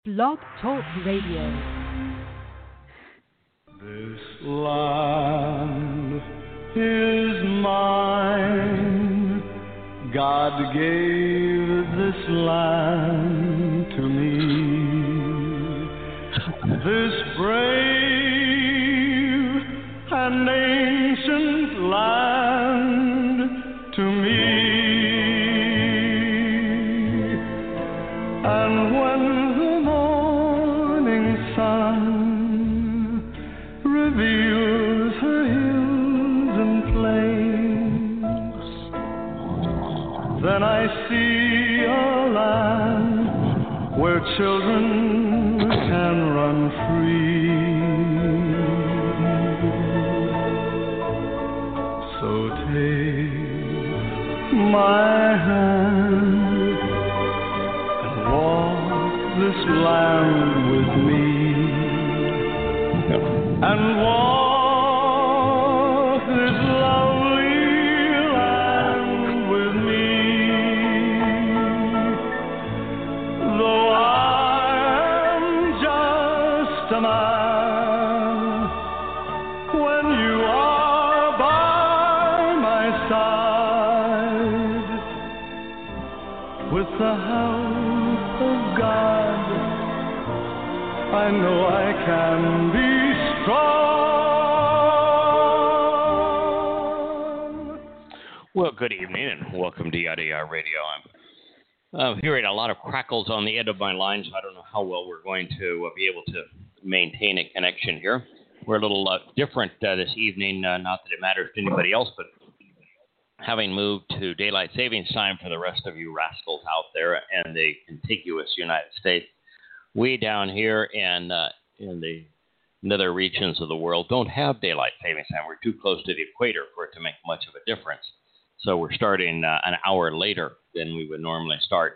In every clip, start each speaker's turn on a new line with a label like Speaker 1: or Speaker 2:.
Speaker 1: Blog Talk Radio.
Speaker 2: This land is mine. God gave this land to me. This brave and ancient land to me. And when the morning sun reveals her hills and plains, then I see a land where children can run free. So take my hand and walk this land with me, and walk this lovely land with me. Though I am just a man, when you are by my side, with the help of God, I know I can be strong.
Speaker 3: Well, good evening and welcome to Yada Yada Radio. I'm hearing a lot of crackles on the end of my line, so I don't know how well we're going to be able to maintain a connection here. We're a little different this evening, not that it matters to anybody else, but having moved to daylight savings time for the rest of you rascals out there and the contiguous United States, we down here in the nether regions of the world don't have daylight savings time. We're too close to the equator for it to make much of a difference. So we're starting an hour later than we would normally start.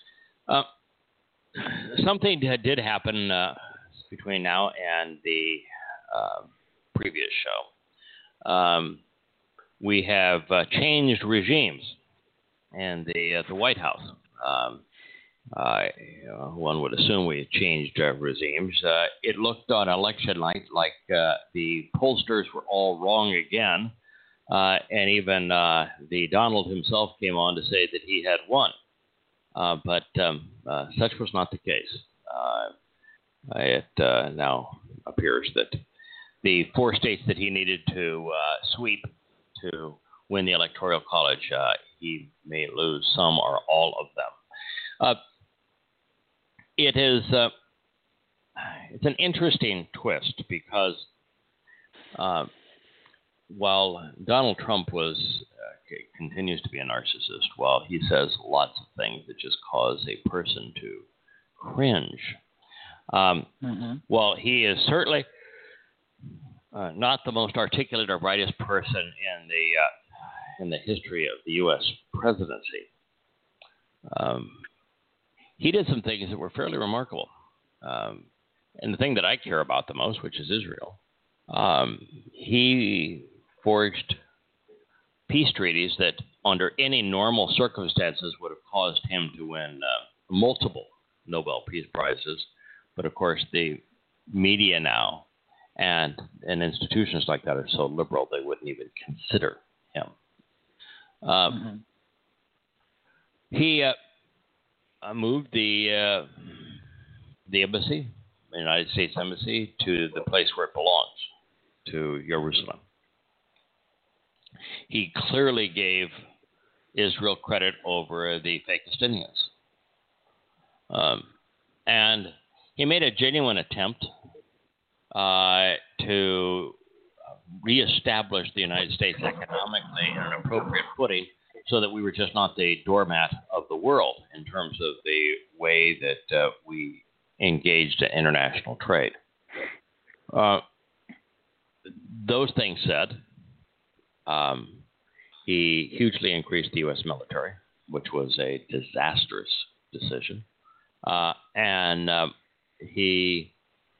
Speaker 3: Something did happen between now and the previous show. We have changed regimes in the White House. One would assume we had changed regimes. It looked on election night like the pollsters were all wrong again, and even the Donald himself came on to say that he had won. But such was not the case. It now appears that the 4 states that he needed to sweep to win the Electoral College, he may lose some or all of them. It's an interesting twist because while Donald Trump continues to be a narcissist, while he says lots of things that just cause a person to cringe, while he is certainly not the most articulate or brightest person in the history of the U.S. presidency, he did some things that were fairly remarkable. And the thing that I care about the most, which is Israel, he forged peace treaties that under any normal circumstances would have caused him to win multiple Nobel Peace Prizes. But of course, the media now and institutions like that are so liberal they wouldn't even consider him. He moved the embassy, the United States Embassy, to the place where it belongs, to Jerusalem. He clearly gave Israel credit over the fake Palestinians. And he made a genuine attempt to reestablish the United States economically in an appropriate footing so that we were just not the doormat of the world in terms of the way that we engaged in international trade. Those things said, he hugely increased the U.S. military, which was a disastrous decision. And he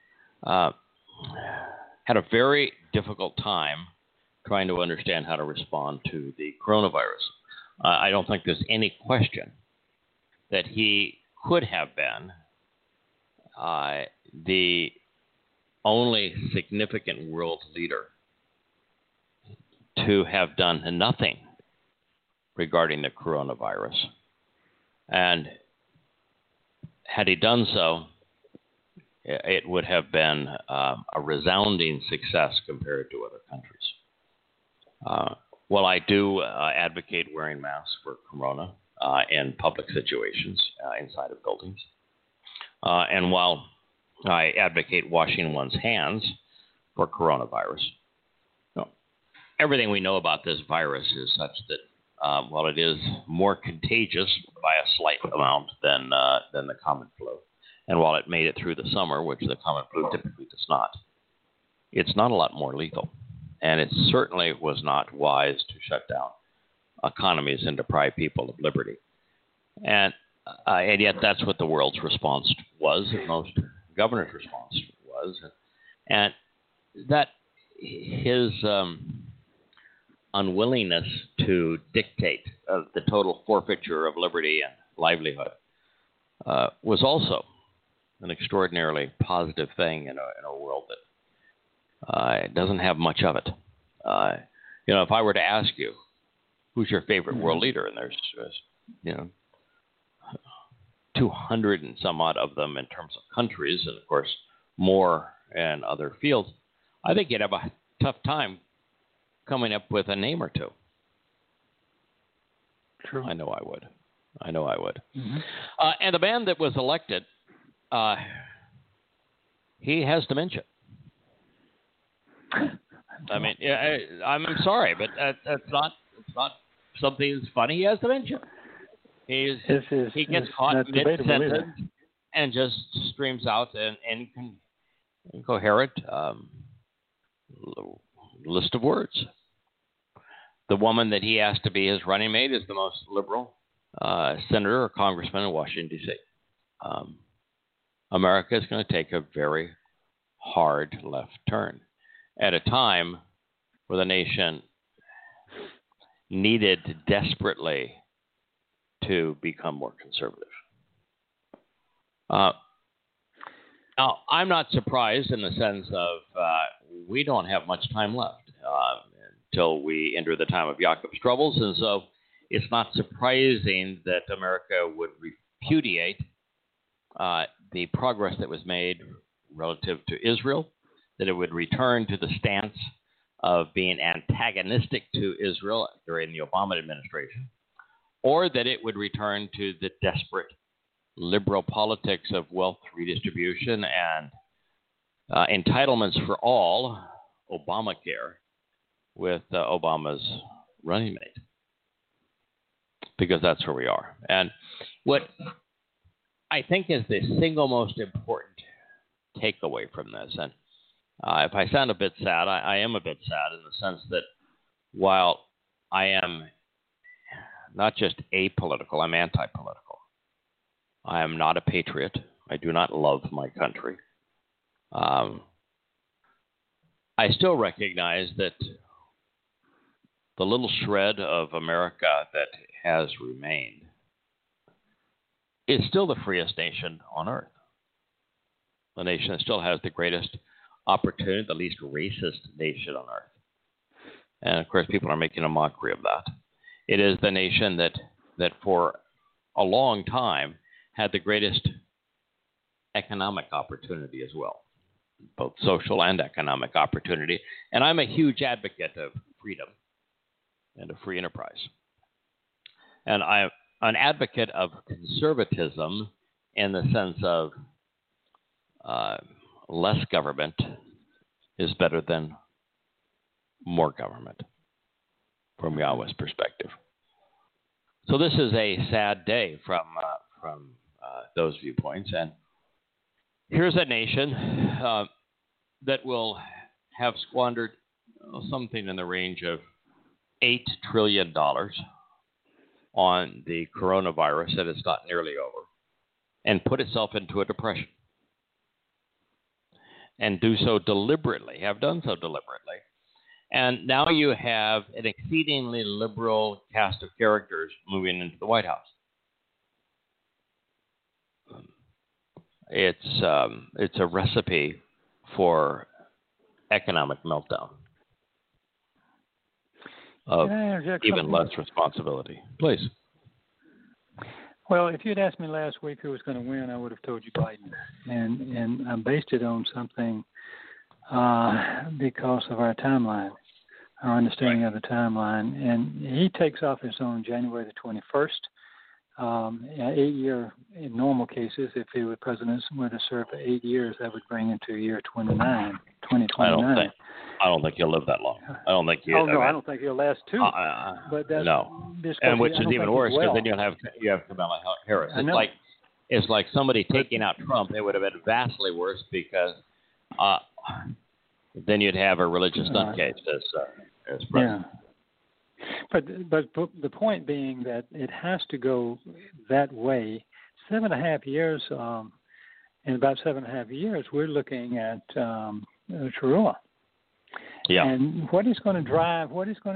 Speaker 3: had a very difficult time trying to understand how to respond to the coronavirus. I don't think there's any question that he could have been the only significant world leader to have done nothing regarding the coronavirus. And had he done so, it would have been a resounding success compared to other countries. While I do advocate wearing masks for corona in public situations inside of buildings, and while I advocate washing one's hands for coronavirus, everything we know about this virus is such that while it is more contagious by a slight amount than the common flu, and while it made it through the summer, which the common flu typically does not, it's not a lot more lethal. And it certainly was not wise to shut down economies and deprive people of liberty. And yet that's what the world's response was, and most governors' response was. And that his unwillingness to dictate the total forfeiture of liberty and livelihood was also an extraordinarily positive thing in a world that doesn't have much of it. If I were to ask you, who's your favorite world leader, and there's 200 and some odd of them in terms of countries, and of course more in other fields, I think you'd have a tough time coming up with a name or two.
Speaker 4: True.
Speaker 3: I know I would.
Speaker 4: Mm-hmm.
Speaker 3: And the man that was elected, he has dementia. I mean, I'm sorry, but it's not something that's funny. He has dementia. He gets caught mid-sentence and just streams out an incoherent list of words. The woman that he asked to be his running mate is the most liberal senator or congressman in Washington, D.C. America is going to take a very hard left turn at a time where the nation needed desperately to become more conservative. Now, I'm not surprised in the sense of we don't have much time left until we enter the time of Jacob's troubles, and so it's not surprising that America would repudiate the progress that was made relative to Israel, that it would return to the stance of being antagonistic to Israel during the Obama administration, or that it would return to the desperate liberal politics of wealth redistribution and entitlements for all, Obamacare, with Obama's running mate. Because that's where we are. And what I think is the single most important takeaway from this, and if I sound a bit sad, I am a bit sad in the sense that while I am not just apolitical, I'm anti-political. I am not a patriot. I do not love my country. I still recognize that the little shred of America that has remained is still the freest nation on earth. The nation that still has the greatest opportunity, the least racist nation on earth. And of course, people are making a mockery of that. It is the nation that for a long time had the greatest economic opportunity as well, both social and economic opportunity. And I'm a huge advocate of freedom and of free enterprise. And I'm an advocate of conservatism in the sense of less government is better than more government from Yahweh's perspective. So this is a sad day from those viewpoints. And here's a nation that will have squandered something in the range of $8 trillion on the coronavirus that is not nearly over, and put itself into a depression. And do so deliberately, have done so deliberately. And now you have an exceedingly liberal cast of characters moving into the White House. it's a recipe for economic meltdown of even less responsibility. Please.
Speaker 4: Well, if you'd asked me last week who was going to win, I would have told you Biden, and I based it on something because of our timeline, our understanding of the timeline. And he takes office on January the 21st. 8-year, in normal cases, if he were president were to serve for 8 years, that would bring into year 2029.
Speaker 3: I don't think he'll live that long. I don't think he'll.
Speaker 4: I don't think he'll last two. But that's,
Speaker 3: no, and which is even worse because then you have Kamala Harris. It's like somebody taking out Trump. It would have been vastly worse because then you'd have a religious nutcase as president.
Speaker 4: Yeah. But the point being that it has to go that way. 7.5 years, in about 7.5 years, we're looking at Trua.
Speaker 3: Yeah.
Speaker 4: And what is going to drive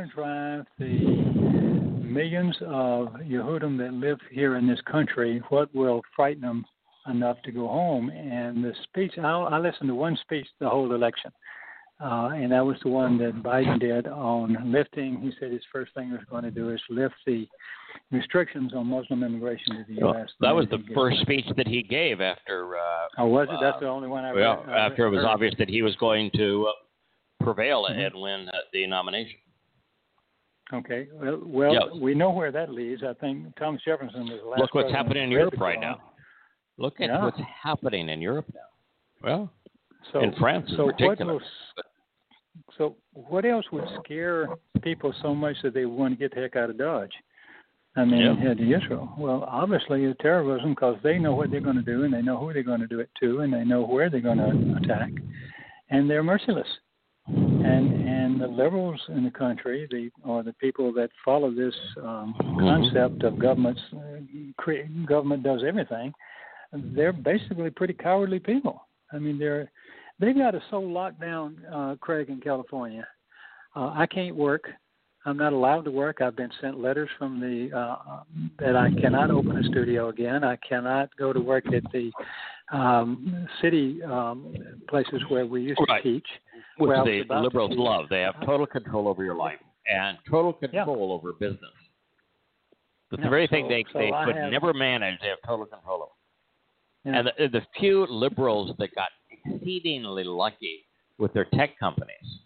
Speaker 4: the millions of Yehudim that live here in this country? What will frighten them enough to go home? And the speech, I listened to one speech the whole election. And that was the one that Biden did on lifting. He said his first thing he was going to do is lift the restrictions on Muslim immigration to the U.S.
Speaker 3: That was the first speech that he gave after.
Speaker 4: Was it? That's the only one I read.
Speaker 3: Well, after it was obvious that he was going to prevail and win the nomination.
Speaker 4: Okay. Well, we know where that leads. I think Thomas Jefferson was the last.
Speaker 3: Look what's happening in Europe right now. Look at what's happening in Europe now. Well. In France, in particular.
Speaker 4: So what else would scare people so much that they want to get the heck out of Dodge? I mean, head to Israel. Well, obviously, it's terrorism because they know what they're going to do, and they know who they're going to do it to, and they know where they're going to attack, and they're merciless. And the liberals in the country, the people that follow this concept of government does everything, they're basically pretty cowardly people. I mean, they've got us so locked down, Craig, in California. I can't work. I'm not allowed to work. I've been sent letters from that I cannot open a studio again. I cannot go to work at the city places where we used to teach.
Speaker 3: Which the liberals love. They have total control over your life and total control over business. But the very thing they could never manage, they have total control over. Yeah. And the few liberals that got exceedingly lucky with their tech companies,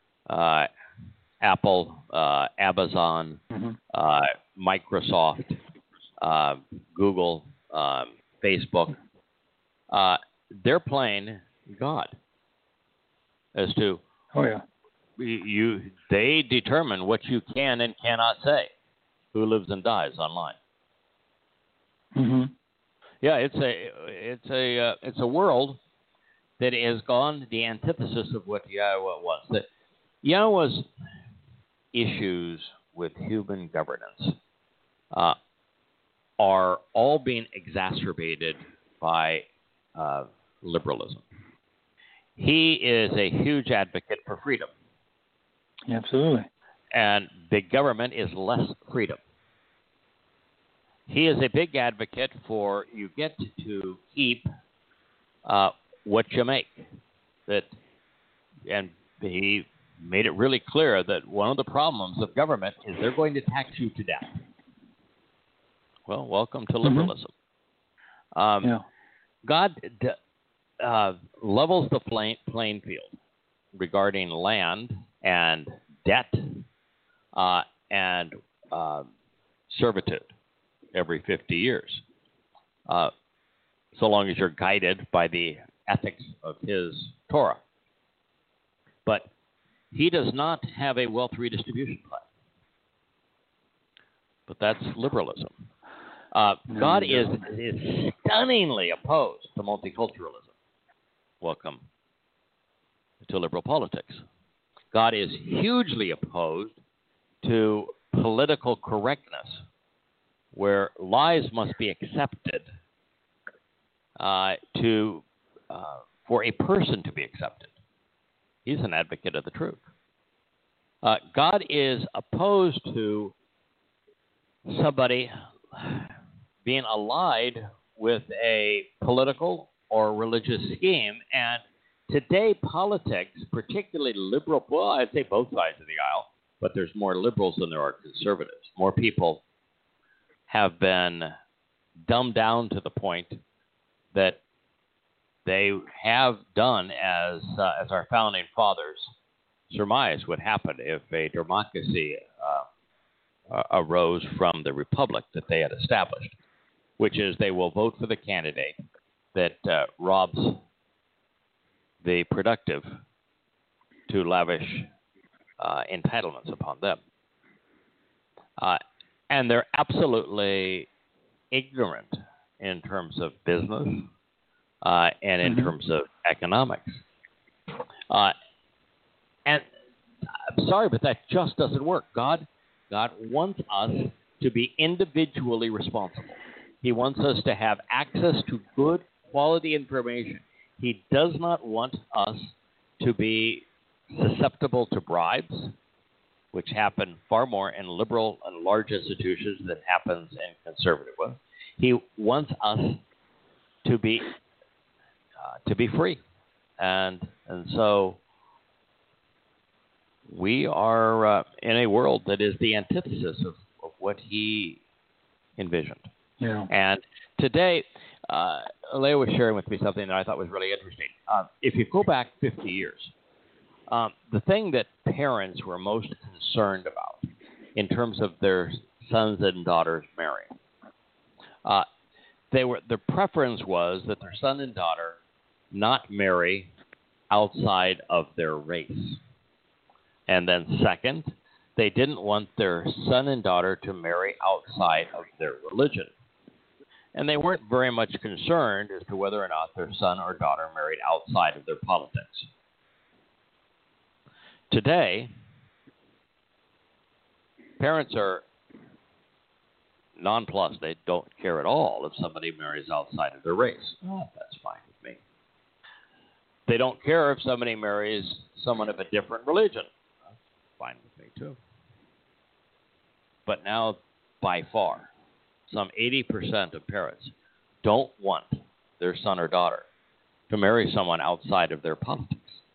Speaker 3: Apple, Amazon, Microsoft, Google, Facebook, they're playing God as to they determine what you can and cannot say, who lives and dies online.
Speaker 4: Mm-hmm.
Speaker 3: Yeah, it's a world that has gone the antithesis of what Yahweh was. That Yahweh's issues with human governance are all being exacerbated by liberalism. He is a huge advocate for freedom.
Speaker 4: Absolutely.
Speaker 3: And big government is less freedom. He is a big advocate for you get to keep what you make. And he made it really clear that one of the problems of government is they're going to tax you to death. Well, welcome to liberalism. God levels the playing field regarding land and debt and servitude every 50 years, so long as you're guided by the ethics of his Torah. But he does not have a wealth redistribution plan. But that's liberalism. God is stunningly opposed to multiculturalism. Welcome to liberal politics. God is hugely opposed to political correctness, where lies must be accepted for a person to be accepted. He's an advocate of the truth. God is opposed to somebody being allied with a political or religious scheme. And today, politics, particularly liberal, well, I'd say both sides of the aisle, but there's more liberals than there are conservatives. More people have been dumbed down to the point that they have done as our founding fathers surmised would happen if a democracy arose from the republic that they had established, which is they will vote for the candidate that robs the productive to lavish entitlements upon them. And they're absolutely ignorant in terms of business and in terms of economics. And I'm sorry, but that just doesn't work. God wants us to be individually responsible. He wants us to have access to good quality information. He does not want us to be susceptible to bribes, which happen far more in liberal and large institutions than happens in conservative ones. He wants us to be free, and so we are in a world that is the antithesis of what he envisioned.
Speaker 4: Yeah.
Speaker 3: And today, Leah was sharing with me something that I thought was really interesting. If you go back 50 years, the thing that parents were most concerned about in terms of their sons and daughters marrying, their preference was that their son and daughter not marry outside of their race. And then second, they didn't want their son and daughter to marry outside of their religion. And they weren't very much concerned as to whether or not their son or daughter married outside of their politics. Today, parents are nonplussed. They don't care at all if somebody marries outside of their race. Oh, that's fine with me. They don't care if somebody marries someone of a different religion. That's fine with me, too. But now, by far, some 80% of parents don't want their son or daughter to marry someone outside of their politics.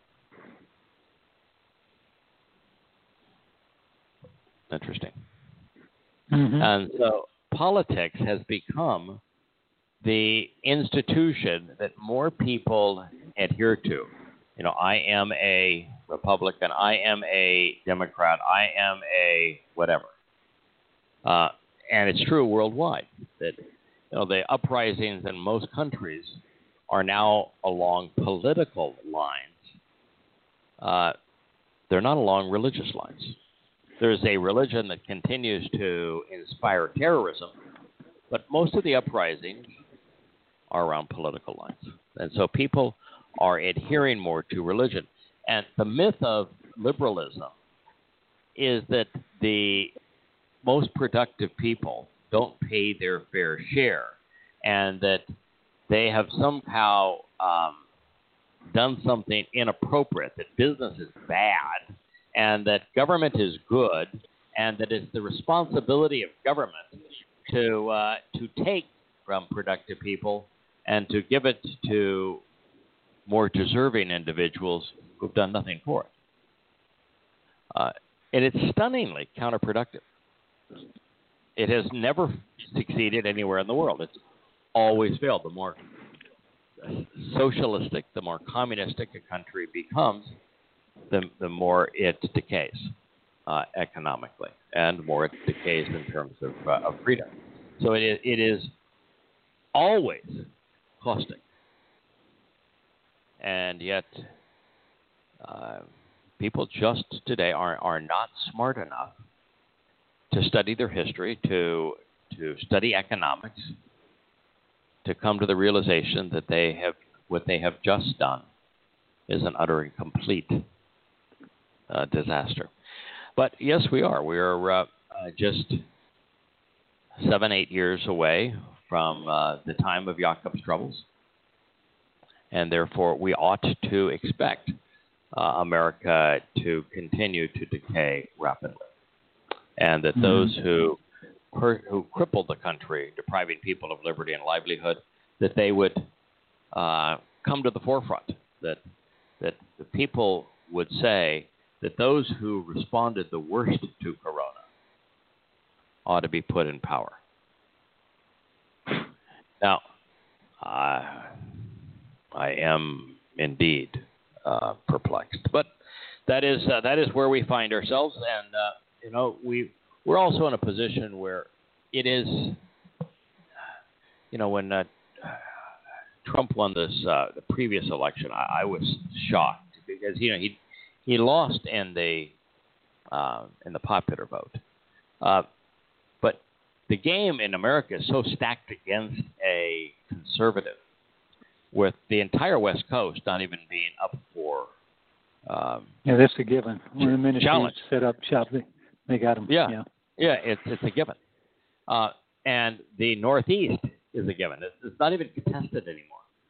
Speaker 3: Interesting.
Speaker 4: Mm-hmm.
Speaker 3: And so politics has become the institution that more people adhere to. You know, I am a Republican, I am a Democrat, I am a whatever. And it's true worldwide that the uprisings in most countries are now along political lines. They're not along religious lines. There's a religion that continues to inspire terrorism, but most of the uprisings are around political lines. And so people are adhering more to religion. And the myth of liberalism is that the most productive people don't pay their fair share, and that they have somehow done something inappropriate, that business is bad, and that government is good, and that it's the responsibility of government to take from productive people and to give it to more deserving individuals who've done nothing for it. And it's stunningly counterproductive. It has never succeeded anywhere in the world. It's always failed. The more socialistic, the more communistic a country becomes, the more it decays economically, and the more it decays in terms of freedom. So it is always caustic. And yet people just today are not smart enough to study their history, to study economics, to come to the realization that what they have just done is an utter and complete disaster. But yes, we are. We are just 7-8 years away from the time of Jacob's troubles, and therefore we ought to expect America to continue to decay rapidly, and that those who crippled the country, depriving people of liberty and livelihood, that they would come to the forefront. That the people would say that those who responded the worst to Corona ought to be put in power. Now, I am indeed perplexed, but that is where we find ourselves, and we're also in a position where it is, when Trump won the previous election, I was shocked because he lost in the popular vote, but the game in America is so stacked against a conservative, with the entire West Coast not even being up for.
Speaker 4: That's a given. When the minute
Speaker 3: challenge.
Speaker 4: Set up shop, they got them.
Speaker 3: Yeah, it's a given. And the Northeast is a given. It's not even contested anymore.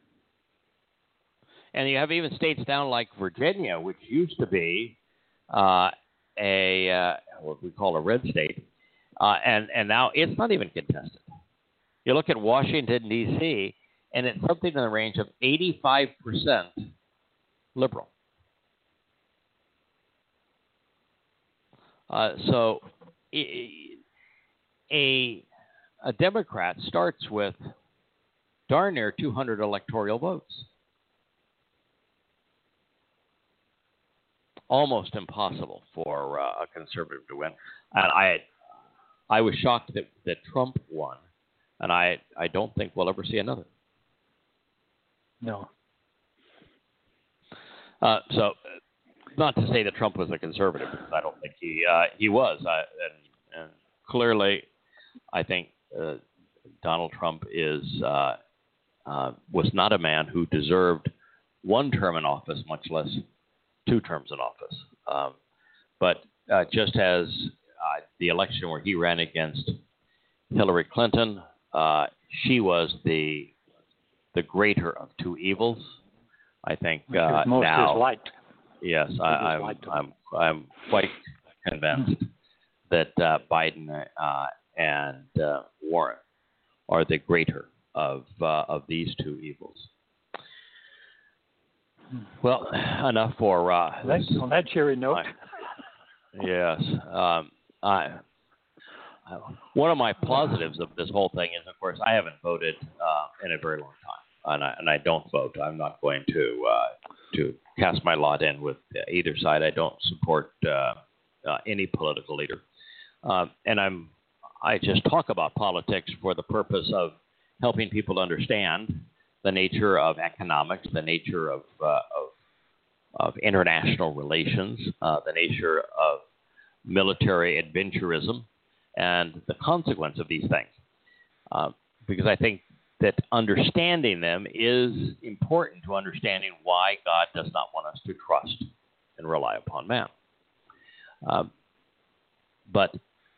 Speaker 3: And you have even states down like Virginia, which used to be what we call a red state, and now it's not even contested. You look at Washington, D.C., and it's something in the range of 85% liberal. So a Democrat starts with darn near 200 electoral votes. Almost impossible for a conservative to win. And I was shocked that Trump won, and I don't think we'll ever see another.
Speaker 4: No.
Speaker 3: So, not to say that Trump was a conservative, because I don't think he was. And clearly, I think Donald Trump was not a man who deserved one term in office, much less 2 terms in office. But just as the election where he ran against Hillary Clinton, she was the greater of 2 evils. I think
Speaker 4: most
Speaker 3: now.
Speaker 4: Disliked.
Speaker 3: Yes, I'm quite convinced that Biden and Warren are the greater of these 2 evils. Well, enough for
Speaker 4: on that cheery note.
Speaker 3: Yes. One of my positives of this whole thing is, of course, I haven't voted in a very long time, and I don't vote. I'm not going to cast my lot in with either side. I don't support any political leader, and I just talk about politics for the purpose of helping people understand the nature of economics, the nature of international relations, the nature of military adventurism, and the consequence of these things. Because I think that understanding them is important to understanding why God does not want us to trust and rely upon man. But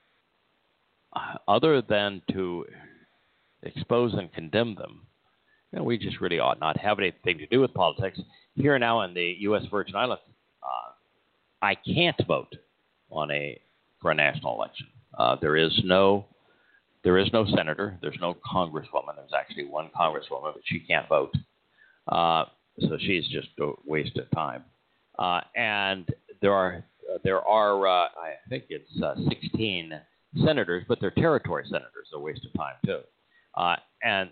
Speaker 3: other than to expose and condemn them, we just really ought not have anything to do with politics. Here now in the U.S. Virgin Islands, I can't vote for a national election. There is no senator. There's no congresswoman. There's actually one congresswoman, but she can't vote. So she's just a waste of time. And there are I think it's 16 senators, but they're territory senators. A waste of time too. And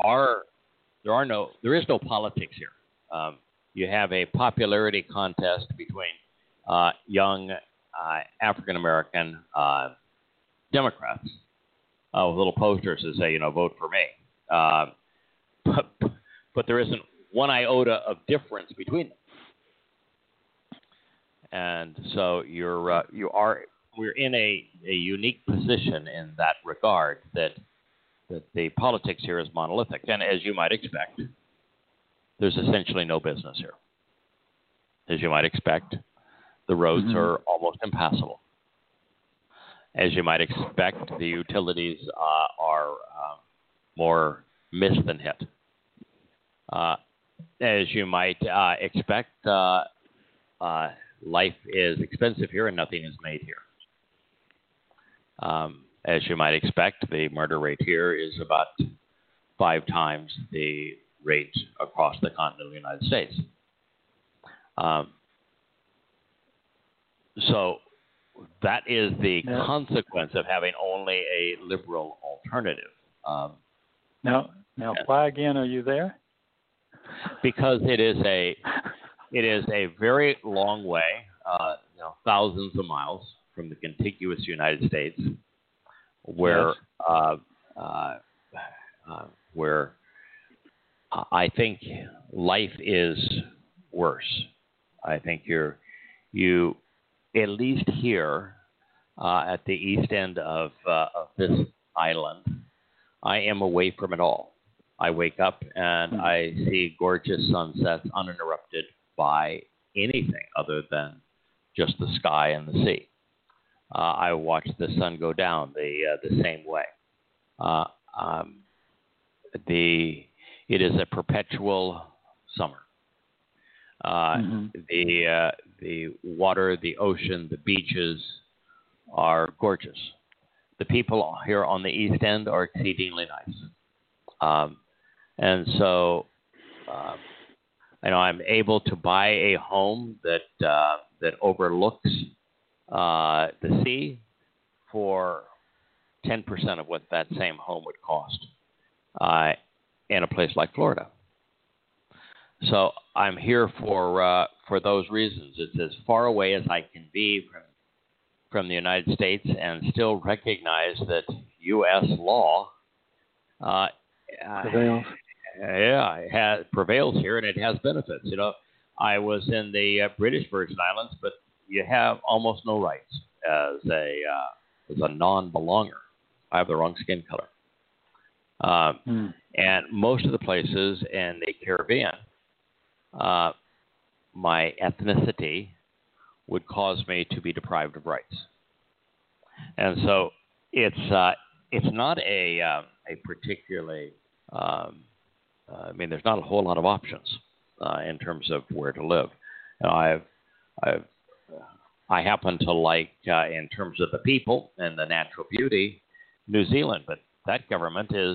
Speaker 3: there is no politics here. You have a popularity contest between young African American Democrats with little posters that say, vote for me. But there isn't one iota of difference between them. And so we're in a unique position in that regard that the politics here is monolithic. And as you might expect, there's essentially no business here. As you might expect, the roads are almost impassable. As you might expect, the utilities are more missed than hit. As you might expect, life is expensive here and nothing is made here. As you might expect, the murder rate here is about 5 times the rate across the continental United States. So that is the consequence of having only a liberal alternative.
Speaker 4: Now, why again are you there?
Speaker 3: Because it is a very long way, thousands of miles from the contiguous United States, where where I think life is worse. I think you at least here at the east end of this island, I am away from it all. I wake up and I see gorgeous sunsets uninterrupted by anything other than just the sky and the sea. I watch the sun go down the same way. It is a perpetual summer. The water, the ocean, the beaches are gorgeous. The people here on the East End are exceedingly nice. And so, I'm able to buy a home that overlooks the sea for 10% of what that same home would cost in a place like Florida. So I'm here for those reasons. It's as far away as I can be from the United States and still recognize that U.S. law
Speaker 4: prevails.
Speaker 3: Prevails here, and it has benefits. I was in the British Virgin Islands, but you have almost no rights as a non-belonger. I have the wrong skin color. And most of the places in the Caribbean, my ethnicity would cause me to be deprived of rights. And so it's not a particularly there's not a whole lot of options in terms of where to live. I happen to like, in terms of the people and the natural beauty, New Zealand, but that government is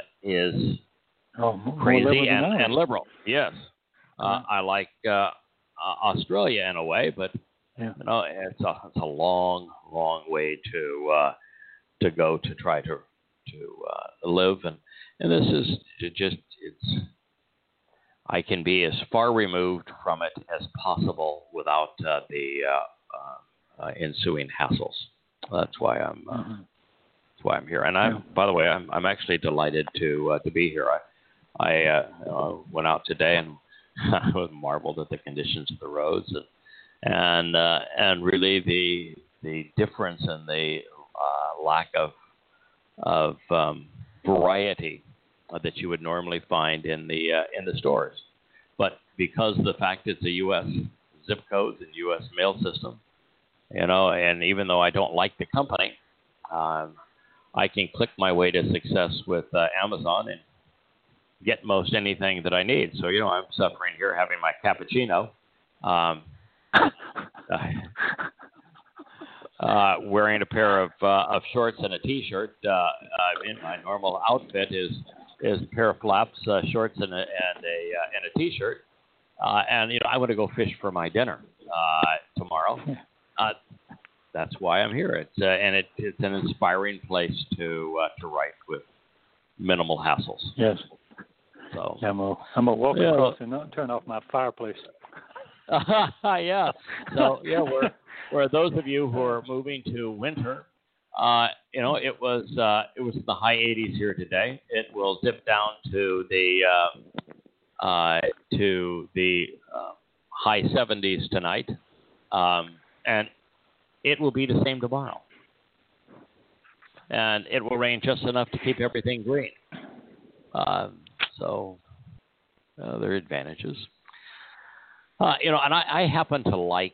Speaker 3: crazy and liberal. Yes, I like Australia in a way, but it's a long way to go to try to live, and this is I can be as far removed from it as possible without the ensuing hassles. That's why I'm here. And by the way, I'm actually delighted to be here. I went out today and I was marveled at the conditions of the roads and really the difference in the lack of variety that you would normally find in the stores. But because of the fact it's a U.S. zip codes and U.S. mail system, and even though I don't like the company, I can click my way to success with Amazon and get most anything that I need. So, I'm suffering here having my cappuccino, wearing a pair of shorts and a T-shirt. In my normal outfit is a pair of flaps, shorts, and a T-shirt. And I want to go fish for my dinner tomorrow. That's why I'm here. It's an inspiring place to write with minimal hassles.
Speaker 4: Yes.
Speaker 3: So
Speaker 4: I'm a walk across and not turn off my fireplace.
Speaker 3: Yeah. So where those of you who are moving to winter, it was in the high 80s here today. It will dip down to the high 70s tonight, and it will be the same tomorrow. And it will rain just enough to keep everything green. So there are advantages. And I happen to like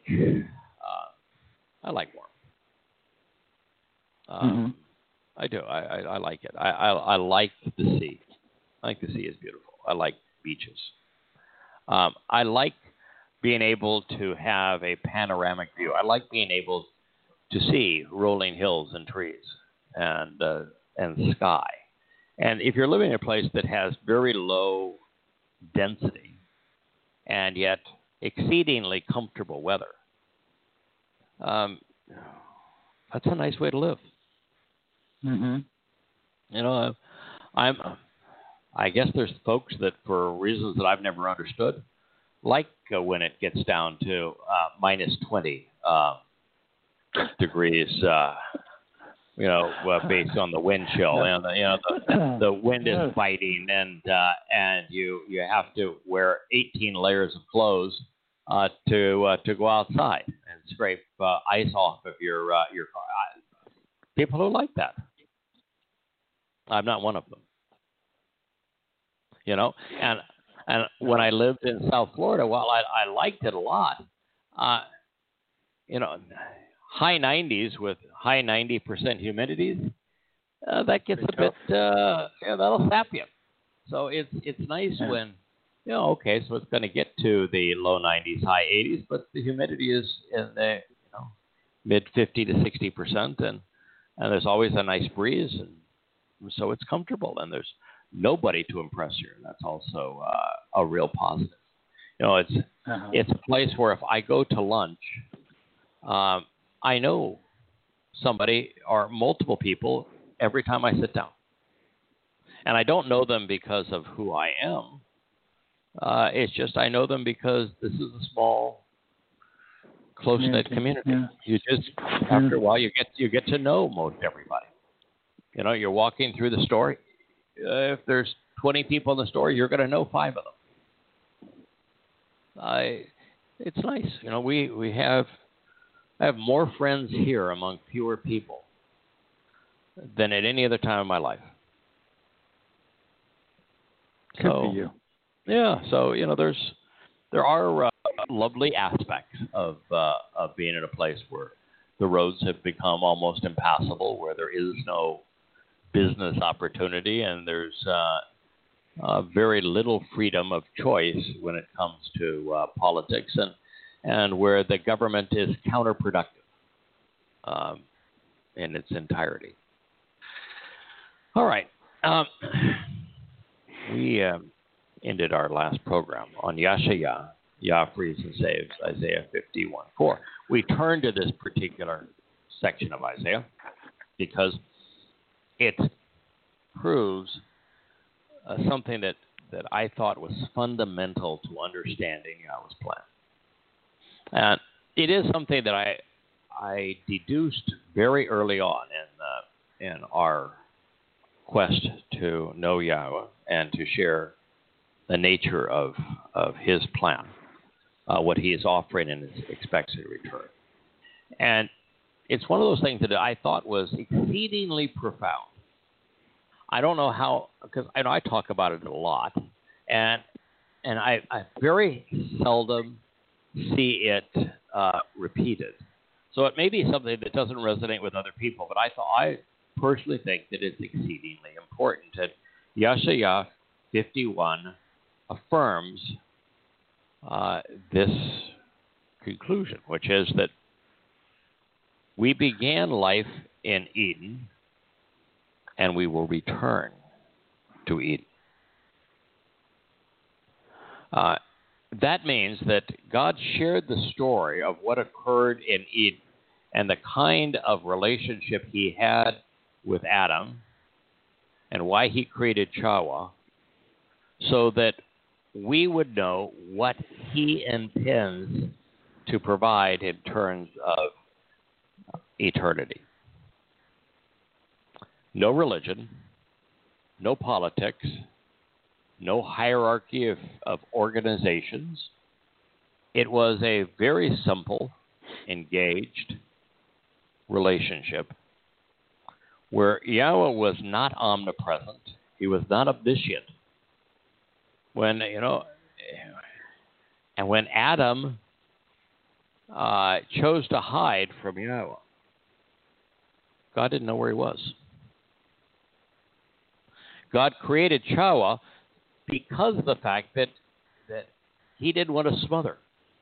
Speaker 3: I like warm. I do. I like it. I like the sea. I think the sea is beautiful. I like beaches. I like being able to have a panoramic view. I like being able to see rolling hills and trees and sky. And if you're living in a place that has very low density and yet exceedingly comfortable weather. That's a nice way to live.
Speaker 4: Mm-hmm.
Speaker 3: You know, I guess there's folks that, for reasons that I've never understood, like when it gets down to minus 20 degrees. Based on the wind chill, and the wind is biting, and you have to wear 18 layers of clothes to go outside and scrape ice off of your car. People who like that. I'm not one of them. And when I lived in South Florida, while I liked it a lot, high 90s with high 90% humidity, that gets a bit, that'll sap you. So it's nice when, so it's going to get to the low 90s, high 80s, but the humidity is in the mid 50 to 60%, and there's always a nice breeze, and so it's comfortable, and there's nobody to impress you. That's also a real positive. It's a place where if I go to lunch, I know somebody or multiple people every time I sit down. And I don't know them because of who I am. It's just I know them because this is a small, close-knit community. Yeah. You just, after a while, you get to know most everybody. You're walking through the store. If there's 20 people in the store, you're going to know 5 of them. It's nice. I have more friends here among fewer people than at any other time in my life.
Speaker 4: Good for you.
Speaker 3: Yeah. So there are lovely aspects of being in a place where the roads have become almost impassable, where there is no business opportunity, and there's very little freedom of choice when it comes to politics, and where the government is counterproductive in its entirety. All right. We ended our last program on Yashayah, Yah frees and saves, Isaiah 51:4. We turn to this particular section of Isaiah because it proves something that I thought was fundamental to understanding Yahweh's plan. And it is something that I deduced very early on in our quest to know Yahweh and to share the nature of his plan, what he is offering and expects in return. And it's one of those things that I thought was exceedingly profound. I don't know how, because I talk about it a lot, and I very seldom see it repeated. So it may be something that doesn't resonate with other people, but I personally think that it's exceedingly important. And Yashayah 51 affirms this conclusion, which is that we began life in Eden, and we will return to Eden. That means that God shared the story of what occurred in Eden and the kind of relationship he had with Adam and why he created Chawa, so that we would know what he intends to provide in terms of eternity. No religion, no politics, no hierarchy of organizations. It was a very simple, engaged relationship where Yahweh was not omnipresent. He was not omniscient. When Adam chose to hide from Yahweh, God didn't know where he was. God created Chawa because of the fact that he didn't want to smother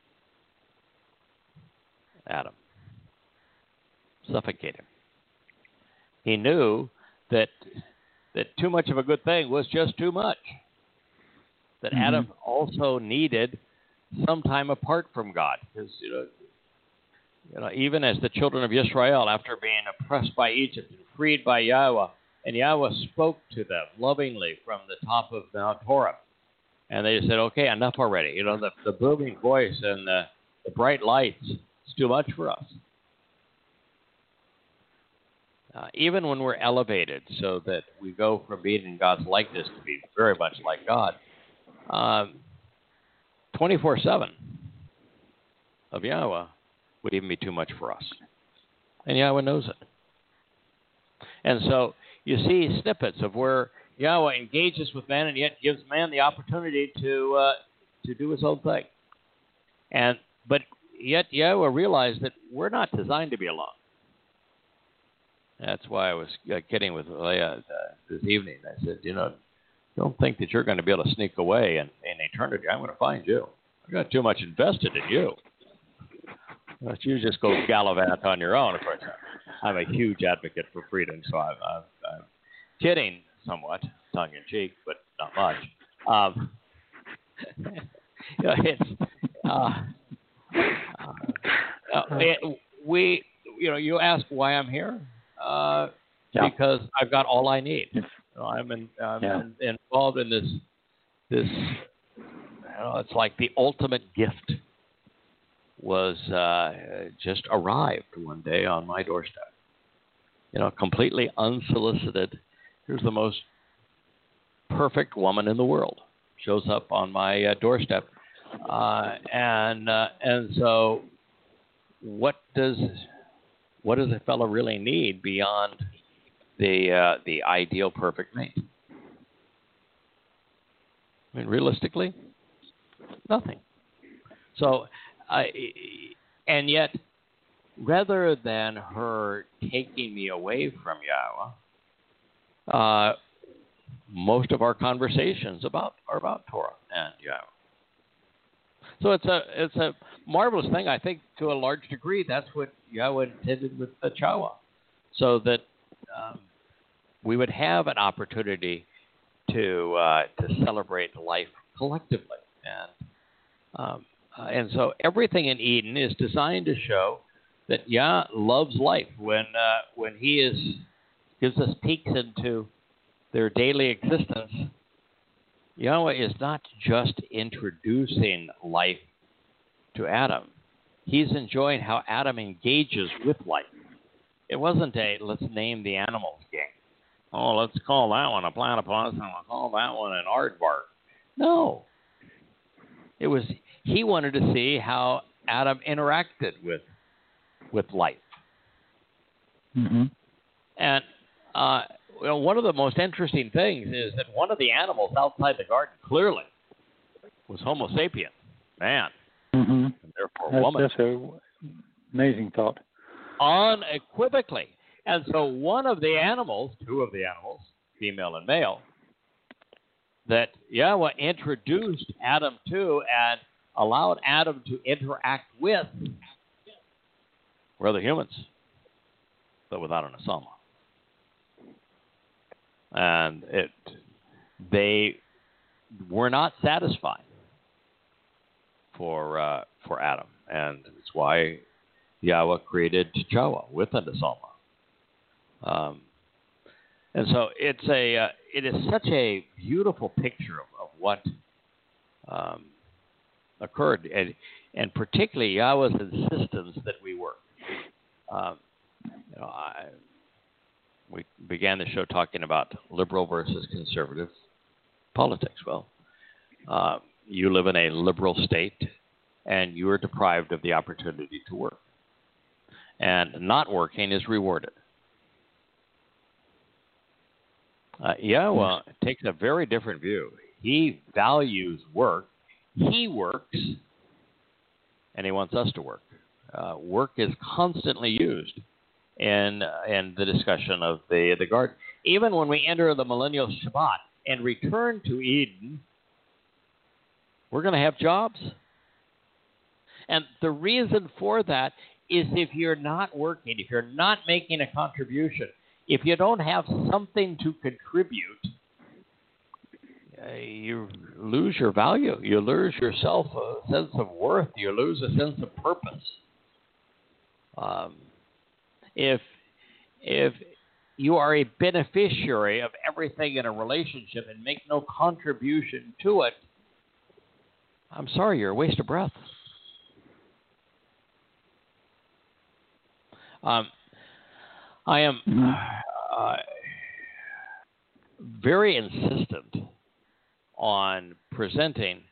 Speaker 3: Adam, suffocate him. He knew that too much of a good thing was just too much. that Adam also needed some time apart from God. Because, even as the children of Israel, after being oppressed by Egypt and freed by Yahweh, and Yahweh spoke to them lovingly from the top of Mount Horeb. And they said, okay, enough already. The booming voice and the bright lights, it's too much for us. Even when we're elevated so that we go from being in God's likeness to be very much like God, 24/7 of Yahweh would even be too much for us. And Yahweh knows it. And so you see snippets of where Yahweh engages with man and yet gives man the opportunity to do his own thing. But yet Yahweh realized that we're not designed to be alone. That's why I was kidding with Leah this evening. I said, don't think that you're going to be able to sneak away in eternity. I'm going to find you. I've got too much invested in you. But you just go gallivant on your own. Of course, I'm a huge advocate for freedom, so I'm kidding somewhat, tongue-in-cheek, but not much. You ask why I'm here. Because I've got all I need. I'm involved in this. It's like the ultimate gift was just arrived one day on my doorstep. Completely unsolicited. Here's the most perfect woman in the world. Shows up on my doorstep, and so what does a fellow really need beyond the ideal perfect mate? I mean, realistically, nothing. So, and yet, rather than her taking me away from Yahweh, most of our conversations are about Torah and Yahweh. So it's a marvelous thing. I think to a large degree that's what Yahweh intended with the Chawa, so that we would have an opportunity to celebrate life collectively, and so everything in Eden is designed to show that Yah loves life. When He gives us peeks into their daily existence, Yahweh is not just introducing life to Adam. He's enjoying how Adam engages with life. It wasn't a let's name the animals game. Oh, let's call that one a platypus and we'll call that one an aardvark. No. It was he wanted to see how Adam interacted with life.
Speaker 4: Mm-hmm.
Speaker 3: And one of the most interesting things is that one of the animals outside the garden clearly was Homo sapien, man, and therefore woman.
Speaker 4: That's an amazing thought.
Speaker 3: Unequivocally. And so one of the animals, two of the animals, female and male, that Yahweh introduced Adam to and allowed Adam to interact with were the humans, but without an asama. And they were not satisfied for Adam, and it's why Yahweh created Chawa with an asama. And so it is such a beautiful picture of what occurred, and particularly Yahweh's insistence that we work. We began the show talking about liberal versus conservative politics. Well, you live in a liberal state, and you are deprived of the opportunity to work. And not working is rewarded. Yahweh takes a very different view. He values work. He works, and he wants us to work. Work is constantly used in the discussion of the garden. Even when we enter the millennial Shabbat and return to Eden, we're going to have jobs. And the reason for that is if you're not working, if you're not making a contribution, if you don't have something to contribute, you lose your value. You lose yourself a sense of worth. You lose a sense of purpose. If you are a beneficiary of everything in a relationship and make no contribution to it, I'm sorry, you're a waste of breath. I am very insistent on presenting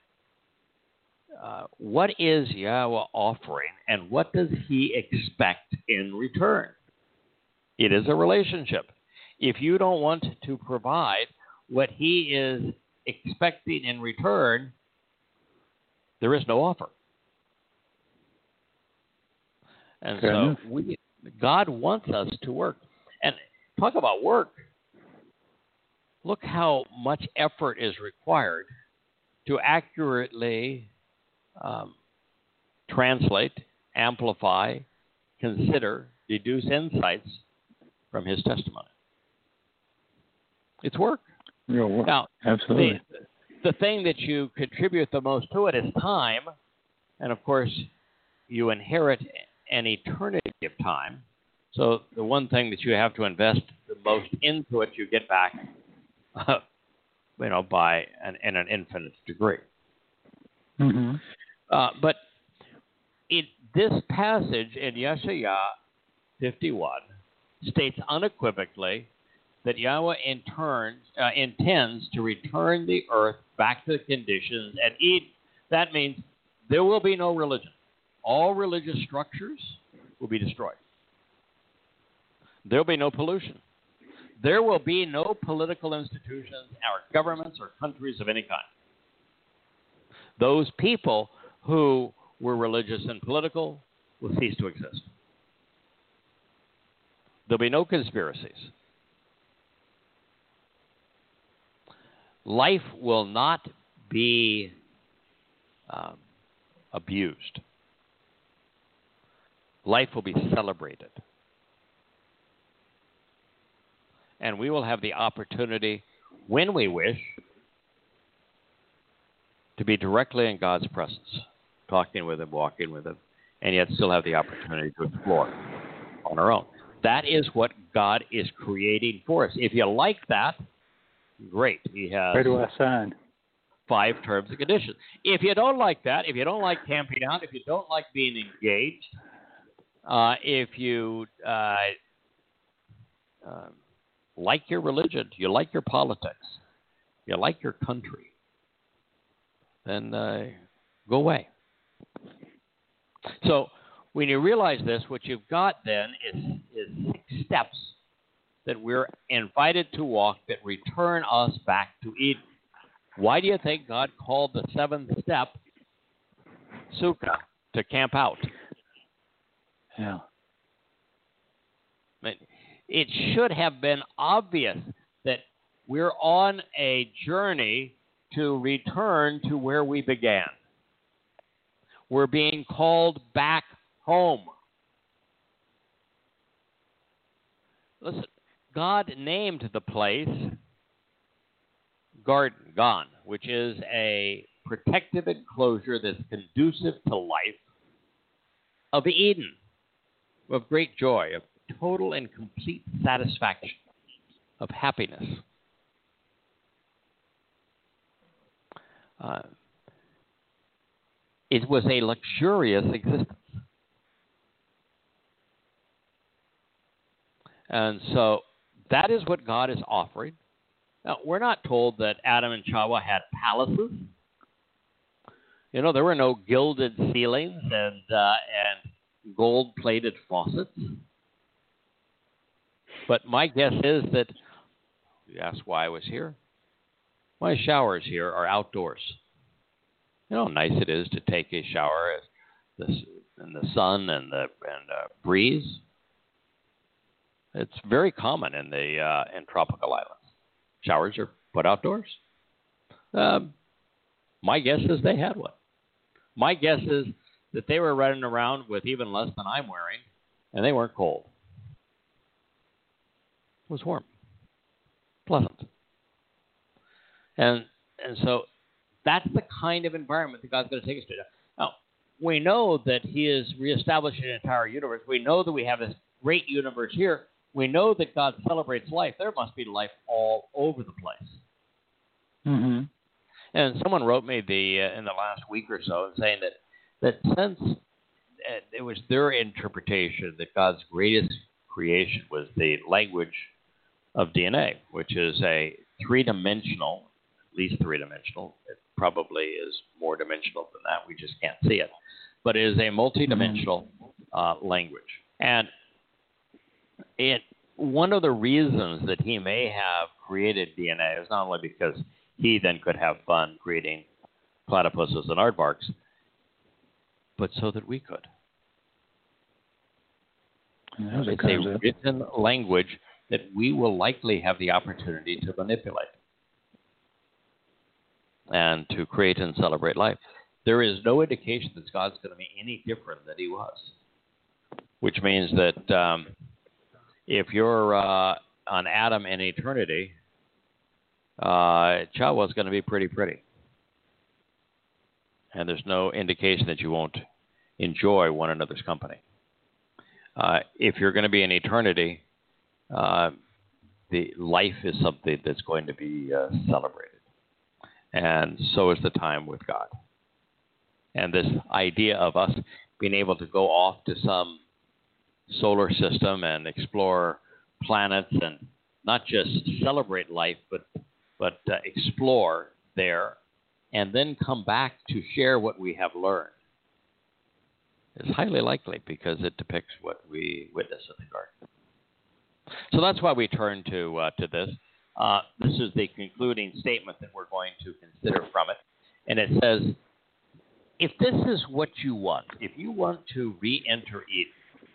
Speaker 3: what is Yahweh offering and what does he expect in return. It is a relationship. If you don't want to provide what he is expecting in return, there is no offer. And so God wants us to work. And talk about work. Look how much effort is required to accurately translate, amplify, consider, deduce insights from his testimony. It's work.
Speaker 4: Real work.
Speaker 3: Now,
Speaker 4: absolutely.
Speaker 3: The thing that you contribute the most to it is time. And, of course, you inherit an eternity of time. So the one thing that you have to invest the most into it, you get back, by in an infinite degree.
Speaker 4: Mm-hmm.
Speaker 3: But this passage in Yeshaya 51 states unequivocally that Yahweh intends to return the earth back to the conditions at Eden. That means there will be no religion. All religious structures will be destroyed. There will be no pollution. There will be no political institutions or governments or countries of any kind. Those people who were religious and political will cease to exist. There'll be no conspiracies. Life will not be abused. Life will be celebrated. And we will have the opportunity, when we wish, to be directly in God's presence, talking with him, walking with him, and yet still have the opportunity to explore on our own. That is what God is creating for us. If you like that, great. He has
Speaker 4: Where do I sign?
Speaker 3: 5 terms and conditions. If you don't like that, if you don't like camping out, if you don't like being engaged, if you like your religion, you like your politics, you like your country, then go away. So when you realize this, what you've got then is 6 steps that we're invited to walk that return us back to Eden. Why do you think God called the 7th step Sukkah, to camp out?
Speaker 4: Yeah.
Speaker 3: It should have been obvious that we're on a journey to return to where we began. We're being called back home. Listen, God named the place Gan, which is a protective enclosure that's conducive to life, of Eden, of great joy, of total and complete satisfaction, of happiness. It was a luxurious existence. And so that is what God is offering. Now, we're not told that Adam and Chava had palaces. You know, there were no gilded ceilings and gold-plated faucets. But my guess is that, you ask why I was here, my showers here are outdoors. You know how nice it is to take a shower in the sun and the breeze. It's very common in tropical islands. Showers are put outdoors. My guess is they had one. My guess is that they were running around with even less than I'm wearing, and they weren't cold. It was warm, pleasant. And so that's the kind of environment that God's going to take us to. Now, we know that He is reestablishing an entire universe. We know that we have this great universe here. We know that God celebrates life. There must be life all over the place.
Speaker 4: Mm-hmm.
Speaker 3: And someone wrote me in the last week or so saying that since it was their interpretation that God's greatest creation was the language of DNA, which is a three-dimensional, at least three-dimensional. It probably is more dimensional than that. We just can't see it. But it is a multi-dimensional language. And one of the reasons that He may have created DNA is not only because He then could have fun creating platypuses and aardvarks, but so that we could. It's a written language that we will likely have the opportunity to manipulate and to create and celebrate life. There is no indication that God's going to be any different than He was, which means that if you're on Adam in eternity, Chawa is going to be pretty. And there's no indication that you won't enjoy one another's company. If you're going to be in eternity, the life is something that's going to be celebrated. And so is the time with God. And this idea of us being able to go off to some solar system and explore planets and not just celebrate life, but explore there and then come back to share what we have learned is highly likely because it depicts what we witness in the garden. So that's why we turn to this. This is the concluding statement that we're going to consider from it. And it says, if this is what you want, if you want to re-enter Eden,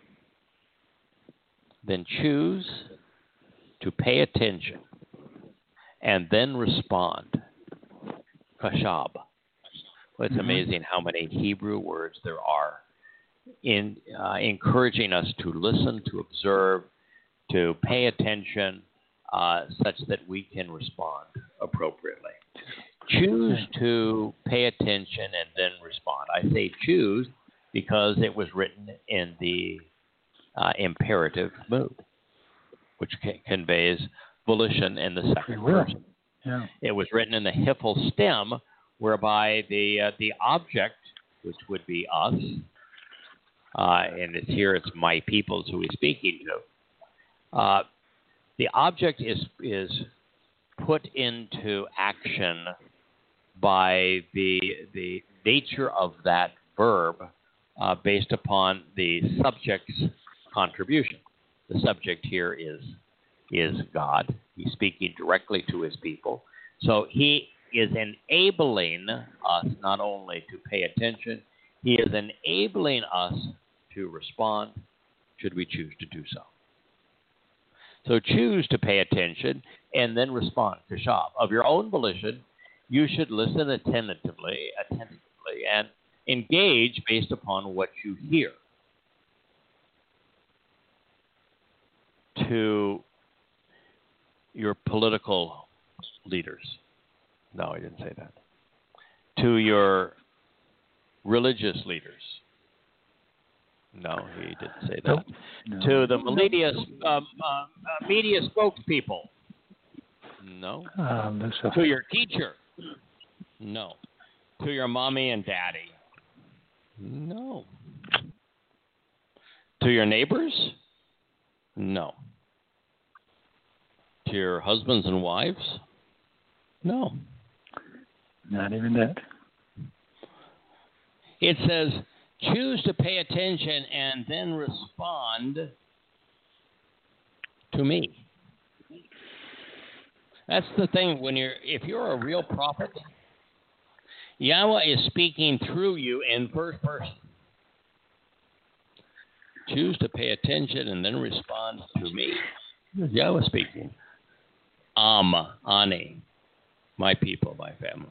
Speaker 3: then choose to pay attention and then respond. Kashab. Well, it's amazing how many Hebrew words there are in encouraging us to listen, to observe, to pay attention, such that we can respond appropriately. Choose to pay attention and then respond. I say choose because it was written in the imperative mood, which conveys volition in the second person.
Speaker 4: Yeah.
Speaker 3: It was written in the hiphil stem, whereby the object, which would be us, and it's my peoples who he's speaking to, the object is put into action by the nature of that verb based upon the subject's contribution. The subject here is God. He's speaking directly to his people. So he is enabling us not only to pay attention, he is enabling us to respond should we choose to do so. So choose to pay attention and then respond. Kashab. Of your own volition, you should listen attentively, and engage based upon what you hear. To your political leaders. No, I didn't say that. To your religious leaders. No, he didn't say that.
Speaker 4: No.
Speaker 3: To the media spokespeople. No. To your teacher. No. To your mommy and daddy. No. To your neighbors? No. To your husbands and wives? No.
Speaker 4: Not even that.
Speaker 3: It says, choose to pay attention and then respond to me. That's the thing. If you're a real prophet, Yahweh is speaking through you in first person. Choose to pay attention and then respond to me. Yahweh speaking. Ani, my people, my family.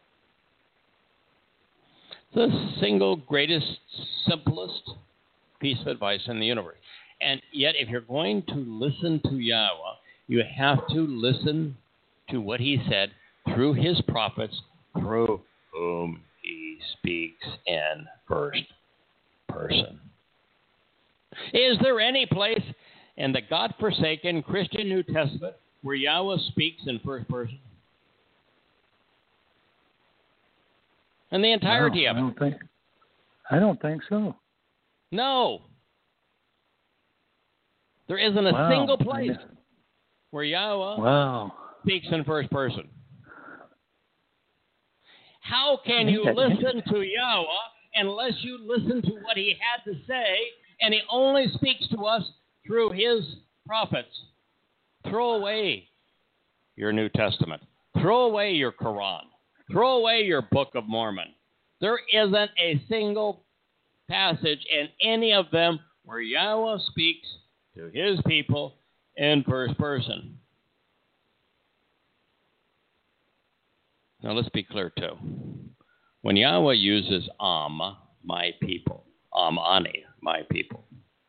Speaker 3: The single greatest, simplest piece of advice in the universe. And yet, if you're going to listen to Yahweh, you have to listen to what he said through his prophets, through whom he speaks in first person. Is there any place in the God-forsaken Christian New Testament where Yahweh speaks in first person? And the entirety of it?
Speaker 4: I don't think so.
Speaker 3: No. There isn't a single place where Yahweh speaks in first person. How can you listen to Yahweh unless you listen to what he had to say, and he only speaks to us through his prophets? Throw away your New Testament. Throw away your Quran. Throw away your Book of Mormon. There isn't a single passage in any of them where Yahweh speaks to his people in first person. Now let's be clear too. When Yahweh uses my people, ani, my people,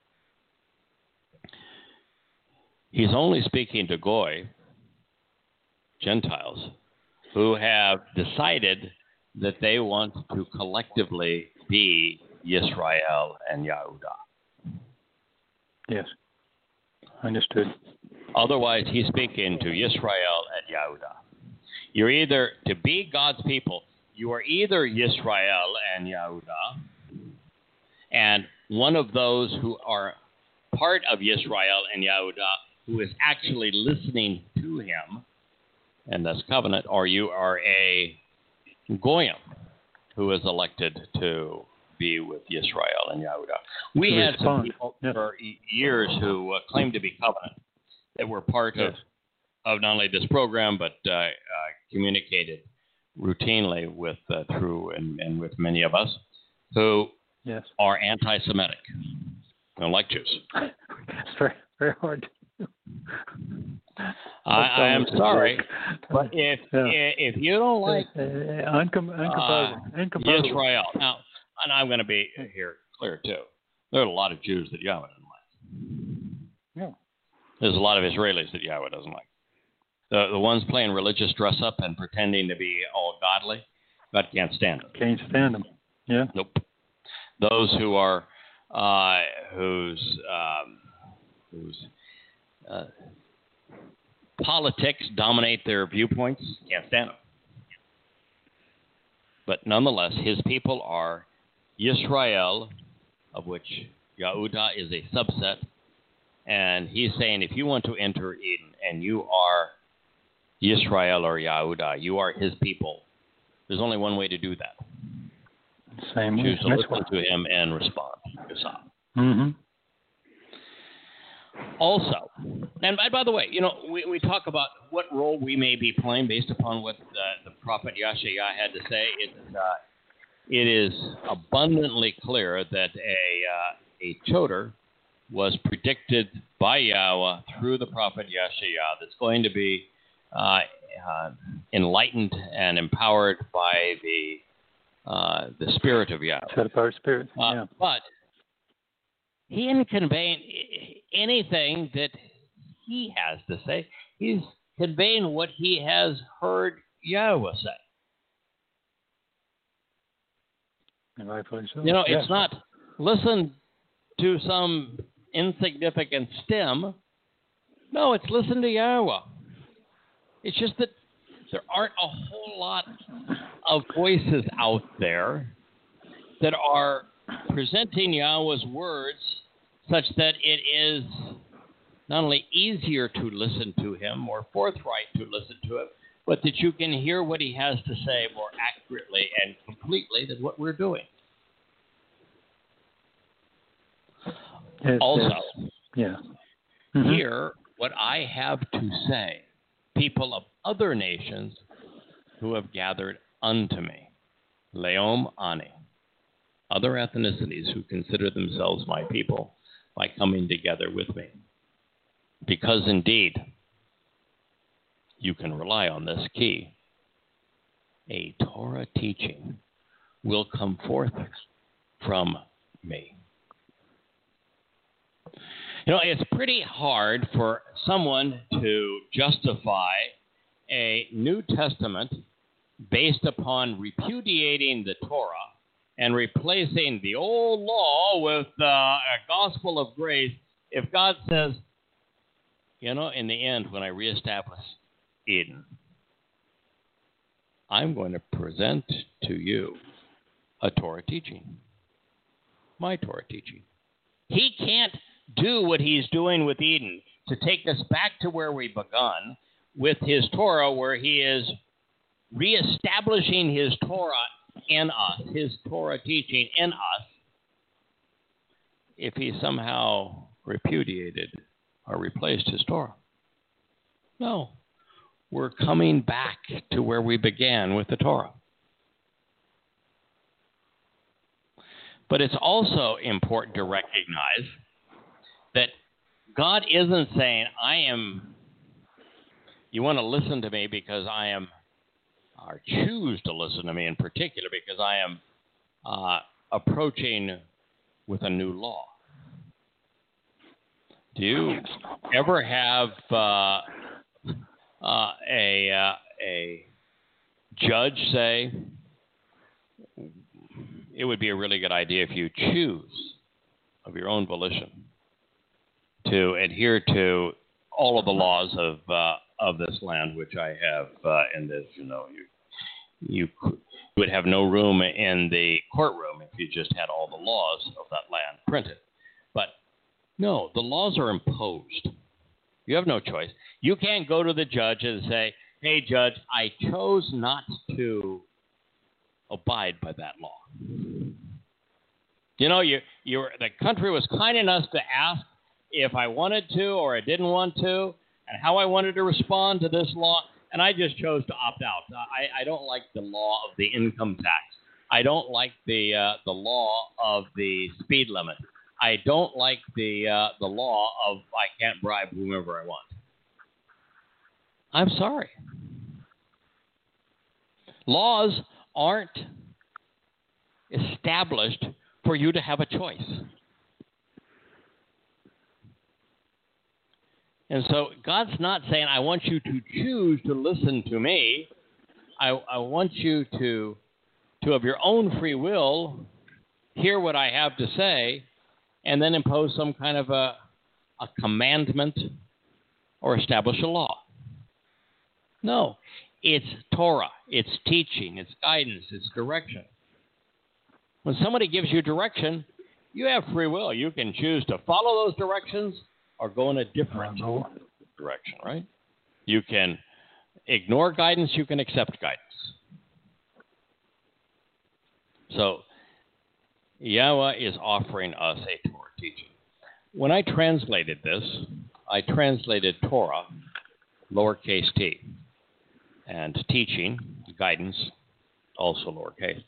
Speaker 3: he's only speaking to Goy, Gentiles, who have decided that they want to collectively be Yisrael and Yehudah.
Speaker 4: Yes. Understood.
Speaker 3: Otherwise, he's speaking to Yisrael and Yehudah. You're either, to be God's people, you are either Yisrael and Yehudah, and one of those who are part of Yisrael and Yehudah who is actually listening to him, and that's covenant, or you are a Goyim who is elected to be with Yisrael and Yehudah. We had some people for years who claimed to be covenant that were part of not only this program, but communicated routinely with through and with many of us who are anti-Semitic, like Jews.
Speaker 4: That's very, very hard.
Speaker 3: I am sorry, but if you don't like Yisrael, now, and I'm going to be here clear too, there are a lot of Jews that Yahweh doesn't like.
Speaker 4: Yeah.
Speaker 3: There's a lot of Israelis that Yahweh doesn't like. The ones playing religious dress-up and pretending to be all godly, God can't stand them.
Speaker 4: Can't stand them. Yeah.
Speaker 3: Nope. Those who are whose politics dominate their viewpoints, can't stand them. But nonetheless, his people are Yisrael, of which Yehudah is a subset, and he's saying if you want to enter Eden and you are Yisrael or Yehudah, you are his people, there's only one way to do that.
Speaker 4: Same way.
Speaker 3: Choose to listen to him and respond.
Speaker 4: Mm-hmm.
Speaker 3: Also, and by the way, we talk about what role we may be playing based upon what the prophet Yashayah had to say. It is abundantly clear that a choder was predicted by Yahweh through the prophet Yashayah that's going to be enlightened and empowered by the Spirit of Yahweh.
Speaker 4: Set-apart Spirit, yeah.
Speaker 3: But he didn't convey anything that he has to say. He's conveying what he has heard Yahweh say.
Speaker 4: And rightfully so.
Speaker 3: It's not listen to some insignificant stem. No, it's listen to Yahweh. It's just that there aren't a whole lot of voices out there that are presenting Yahweh's words such that it is not only easier to listen to him, more forthright to listen to him, but that you can hear what he has to say more accurately and completely than what we're doing. Hear what I have to say, people of other nations who have gathered unto me, Leom Ani, other ethnicities who consider themselves my people by coming together with me. Because indeed, you can rely on this key. A Torah teaching will come forth from me. It's pretty hard for someone to justify a New Testament based upon repudiating the Torah and replacing the old law with a gospel of grace, if God says, in the end, when I reestablish Eden, I'm going to present to you a Torah teaching, my Torah teaching. He can't do what he's doing with Eden to take us back to where we begun with his Torah, where he is reestablishing his Torah in us, his Torah teaching in us, if he somehow repudiated or replaced his Torah. No. We're coming back to where we began with the Torah. But it's also important to recognize that God isn't saying, you want to listen to me because I am, or choose to listen to me in particular because I am approaching with a new law. Do you ever have a judge say, it would be a really good idea if you choose of your own volition to adhere to all of the laws of this land, which I have in this, you would have no room in the courtroom if you just had all the laws of that land printed. But no, the laws are imposed. You have no choice. You can't go to the judge and say, hey, judge, I chose not to abide by that law. The country was kind enough to ask if I wanted to or I didn't want to and how I wanted to respond to this law, and I just chose to opt out. I don't like the law of the income tax. I don't like the law of the speed limit. I don't like the law of I can't bribe whomever I want. I'm sorry. Laws aren't established for you to have a choice. And so God's not saying, I want you to choose to listen to me. I want you to of your own free will, hear what I have to say, and then impose some kind of a commandment or establish a law. No, it's Torah, it's teaching, it's guidance, it's direction. When somebody gives you direction, you have free will. You can choose to follow those directions or go in a different direction, right? You can ignore guidance, you can accept guidance. So, Yahweh is offering us a Torah teaching. When I translated this, I translated Torah, lowercase t, and teaching, guidance, also lowercase.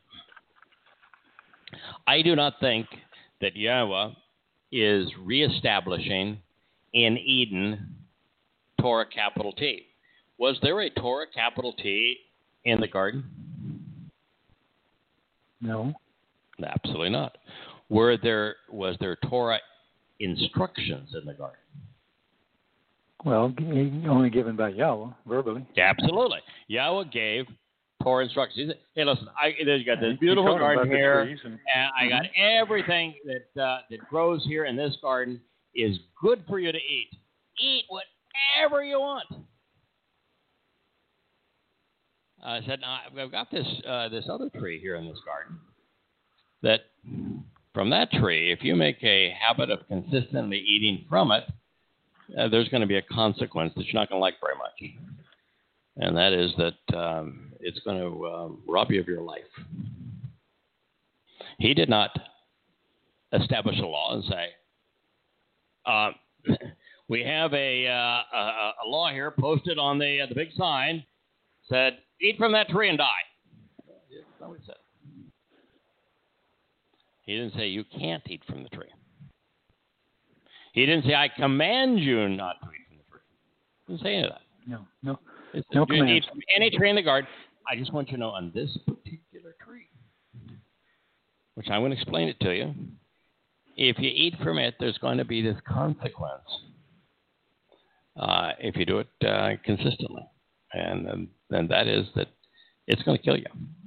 Speaker 3: I do not think that Yahweh is reestablishing in Eden Torah capital T. Was there a Torah capital T in the garden?
Speaker 4: No.
Speaker 3: Absolutely not. Was there Torah instructions in the garden?
Speaker 4: Well, only given by Yahweh, verbally.
Speaker 3: Absolutely. Yahweh gave Torah instructions. He said, hey, listen, you got this beautiful garden here, and I got everything that grows here in this garden is good for you to eat. Eat whatever you want. I said, I've got this other tree here in this garden that from that tree, if you make a habit of consistently eating from it, there's going to be a consequence that you're not going to like very much. And that is that it's going to rob you of your life. He did not establish a law and say, we have a law here posted on the big sign, said, eat from that tree and die. That's not what he said. He didn't say you can't eat from the tree. He didn't say, I command you not to eat from the tree. He didn't say any of that.
Speaker 4: No.
Speaker 3: You can eat from any tree in the garden. I just want you to know on this particular tree, which I'm going to explain it to you. If you eat from it, there's going to be this consequence if you do it consistently. and that is that it's going to kill you.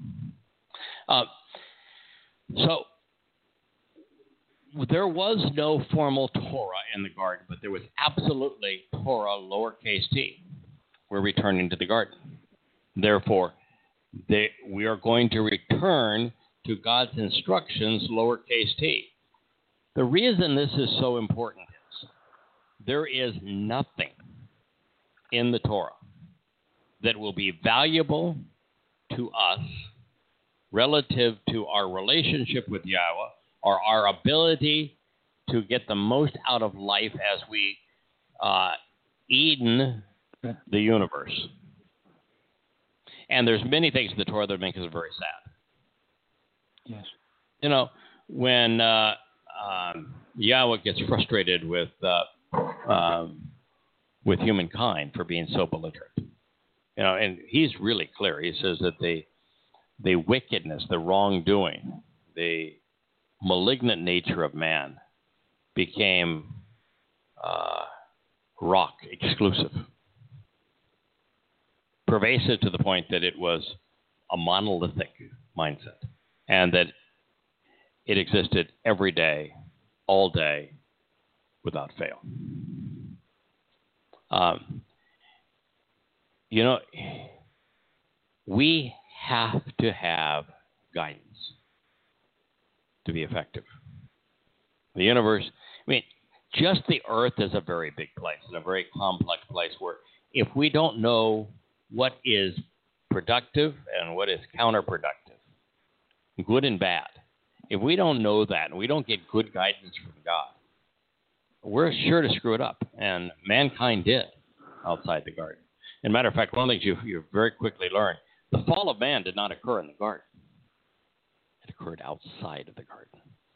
Speaker 3: So there was no formal Torah in the garden, but there was absolutely Torah, lowercase t. We're returning to the garden. Therefore, we are going to return to God's instructions, lowercase t. The reason this is so important is there is nothing in the Torah that will be valuable to us relative to our relationship with Yahweh or our ability to get the most out of life as we Eden the universe. And there's many things in the Torah that make us very sad.
Speaker 4: Yes.
Speaker 3: You know, when Yahweh gets frustrated with humankind for being so belligerent, you know, and he's really clear. He says that the wickedness, the wrongdoing, the malignant nature of man became rock exclusive, pervasive to the point that it was a monolithic mindset, and that it existed every day, all day, without fail. You know, we have to have guidance to be effective. The universe, I mean, just the earth is a very big place and a very complex place where if we don't know what is productive and what is counterproductive, good and bad, if we don't know that and we don't get good guidance from God, we're sure to screw it up. And mankind did outside the garden. As a matter of fact, one of the things you very quickly learn, the fall of man did not occur in the garden. It occurred outside of the garden.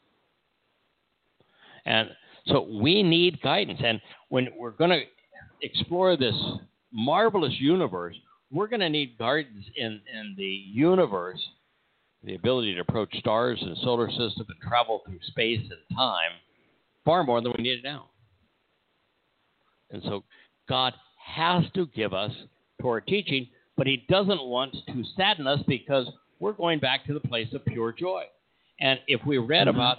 Speaker 3: And so we need guidance. And when we're going to explore this marvelous universe, we're going to need guidance in the universe, the ability to approach stars and solar system and travel through space and time far more than we need it now. And so God has to give us Torah teaching, but he doesn't want to sadden us because we're going back to the place of pure joy. And if we read about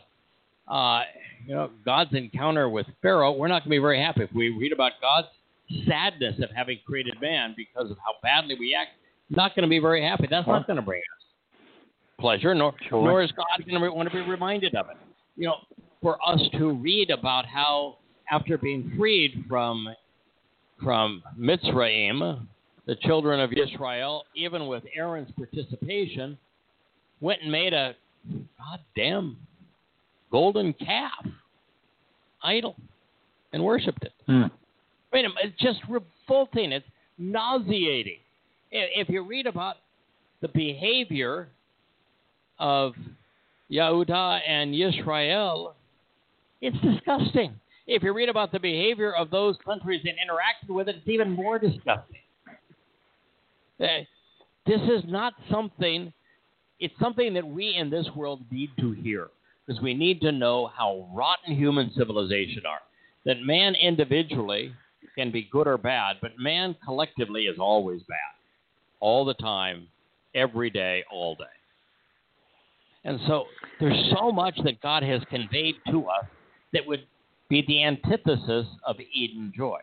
Speaker 3: God's encounter with Pharaoh, we're not going to be very happy. If we read about God's sadness of having created man because of how badly we act, not going to be very happy. That's not going to bring us pleasure, nor is God going to want to be reminded of it. You know, for us to read about how after being freed from Mitzrayim, the children of Israel, even with Aaron's participation, went and made a goddamn golden calf idol and worshipped it. I mean, it's just revolting. It's nauseating. If you read about the behavior of Yehuda and Yisrael, it's disgusting. If you read about the behavior of those countries that interacted with it, it's even more disgusting. This is not something, it's something that we in this world need to hear, because we need to know how rotten human civilization are. That man individually can be good or bad, but man collectively is always bad. All the time, every day, all day. And so there's so much that God has conveyed to us that would be the antithesis of Eden joy.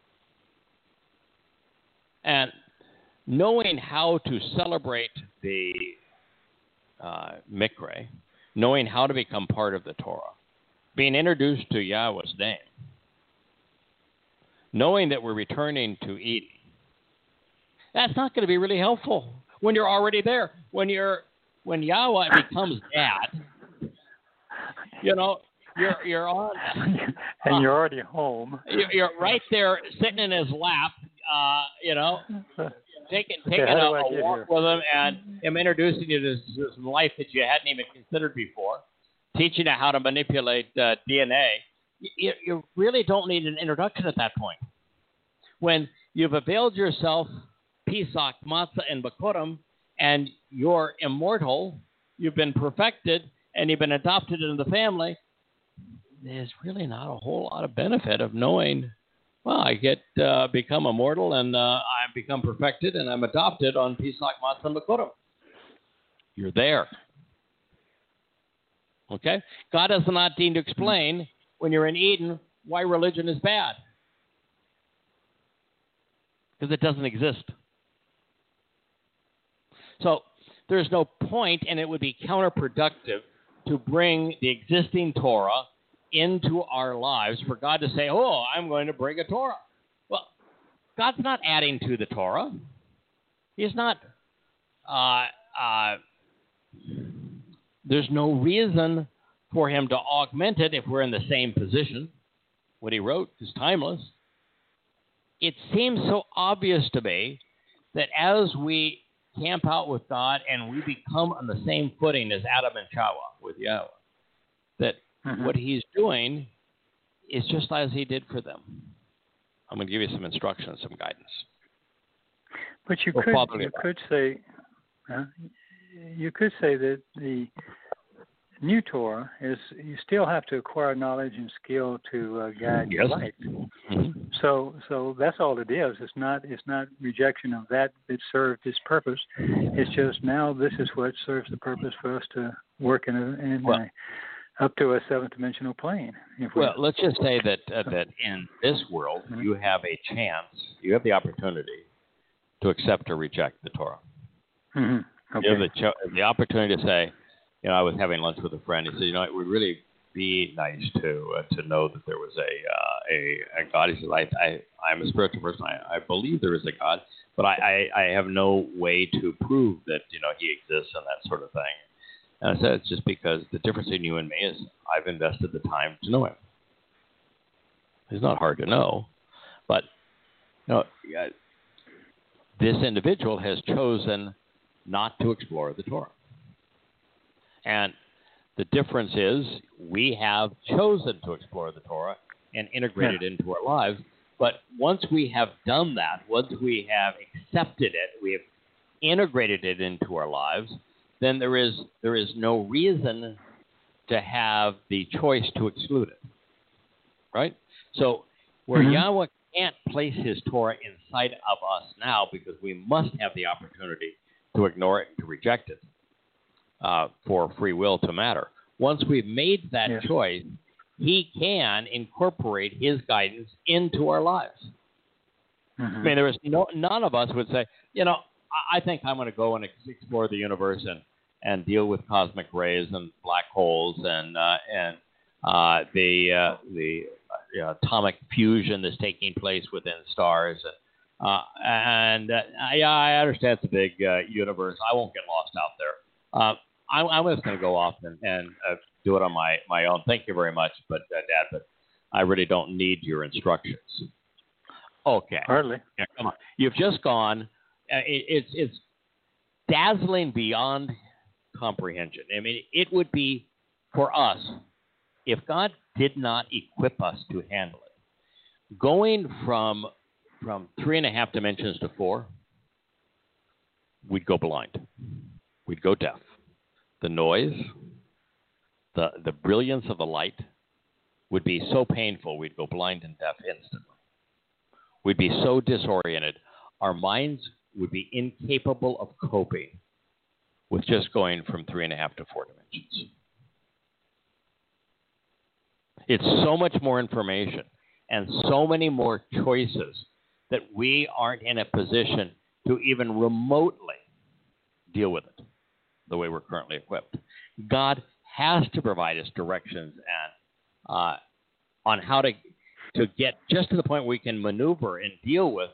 Speaker 3: And knowing how to celebrate the Mikra, knowing how to become part of the Torah, being introduced to Yahweh's name, knowing that we're returning to Eden, that's not going to be really helpful when you're already there. When Yahweh becomes dad, you're on,
Speaker 4: and you're already home.
Speaker 3: You're right there, sitting in his lap, taking a walk with him, and him introducing you to some life that you hadn't even considered before, teaching you how to manipulate DNA. You really don't need an introduction at that point. When you've availed yourself Pesach, Matzah, and Bakurim, and you're immortal, you've been perfected, and you've been adopted into the family, there's really not a whole lot of benefit of knowing Well, I get become immortal, and I become perfected, and I'm adopted on Pisak Matsan Lakotam. You're there. Okay? God does not deign to explain when you're in Eden why religion is bad. Because it doesn't exist. So there's no point, and it would be counterproductive to bring the existing Torah into our lives for God to say, oh, I'm going to bring a Torah. Well, God's not adding to the Torah. He's not, there's no reason for him to augment it if we're in the same position. What he wrote is timeless. It seems so obvious to me that as we camp out with God and we become on the same footing as Adam and Chava with Yahweh, that what he's doing is just as he did for them. I'm going to give you some instructions, some guidance.
Speaker 4: But you could say that the new Torah is you still have to acquire knowledge and skill to guide your life. So that's all it is. It's not rejection of that served its purpose. It's just now this is what serves the purpose for us to work up to a seventh dimensional plane.
Speaker 3: Well, let's just say that in this world you have a chance, you have the opportunity to accept or reject the Torah. Okay. You have the opportunity to say, I was having lunch with a friend. He said, it would really be nice to know that there was a God. He said, I'm a spiritual person. I believe there is a God, but I have no way to prove that he exists and that sort of thing. And I said, it's just because the difference between you and me is I've invested the time to know him. It's not hard to know, but this individual has chosen not to explore the Torah. And the difference is we have chosen to explore the Torah and integrate it into our lives. But once we have done that, once we have accepted it, we have integrated it into our lives, then there is no reason to have the choice to exclude it. Right? So where Yahweh can't place his Torah inside of us now because we must have the opportunity to ignore it and to reject it. For free will to matter. Once we've made that choice, he can incorporate his guidance into our lives. I mean, there is none of us would say, I think I'm going to go and explore the universe and deal with cosmic rays and black holes and the atomic fusion that's taking place within stars. I understand it's a big universe. I won't get lost out there. I'm just going to go off and do it on my own. Thank you very much, Dad, but I really don't need your instructions. Okay.
Speaker 4: Hardly.
Speaker 3: Yeah, come on. You've just gone. It's dazzling beyond comprehension. I mean, it would be for us, if God did not equip us to handle it, going from 3.5 dimensions to 4, we'd go blind. We'd go deaf. The noise, the brilliance of the light would be so painful we'd go blind and deaf instantly. We'd be so disoriented. Our minds would be incapable of coping with just going from 3.5 to 4 dimensions. It's so much more information and so many more choices that we aren't in a position to even remotely deal with it the way we're currently equipped. God has to provide us directions and on how to get just to the point where we can maneuver and deal with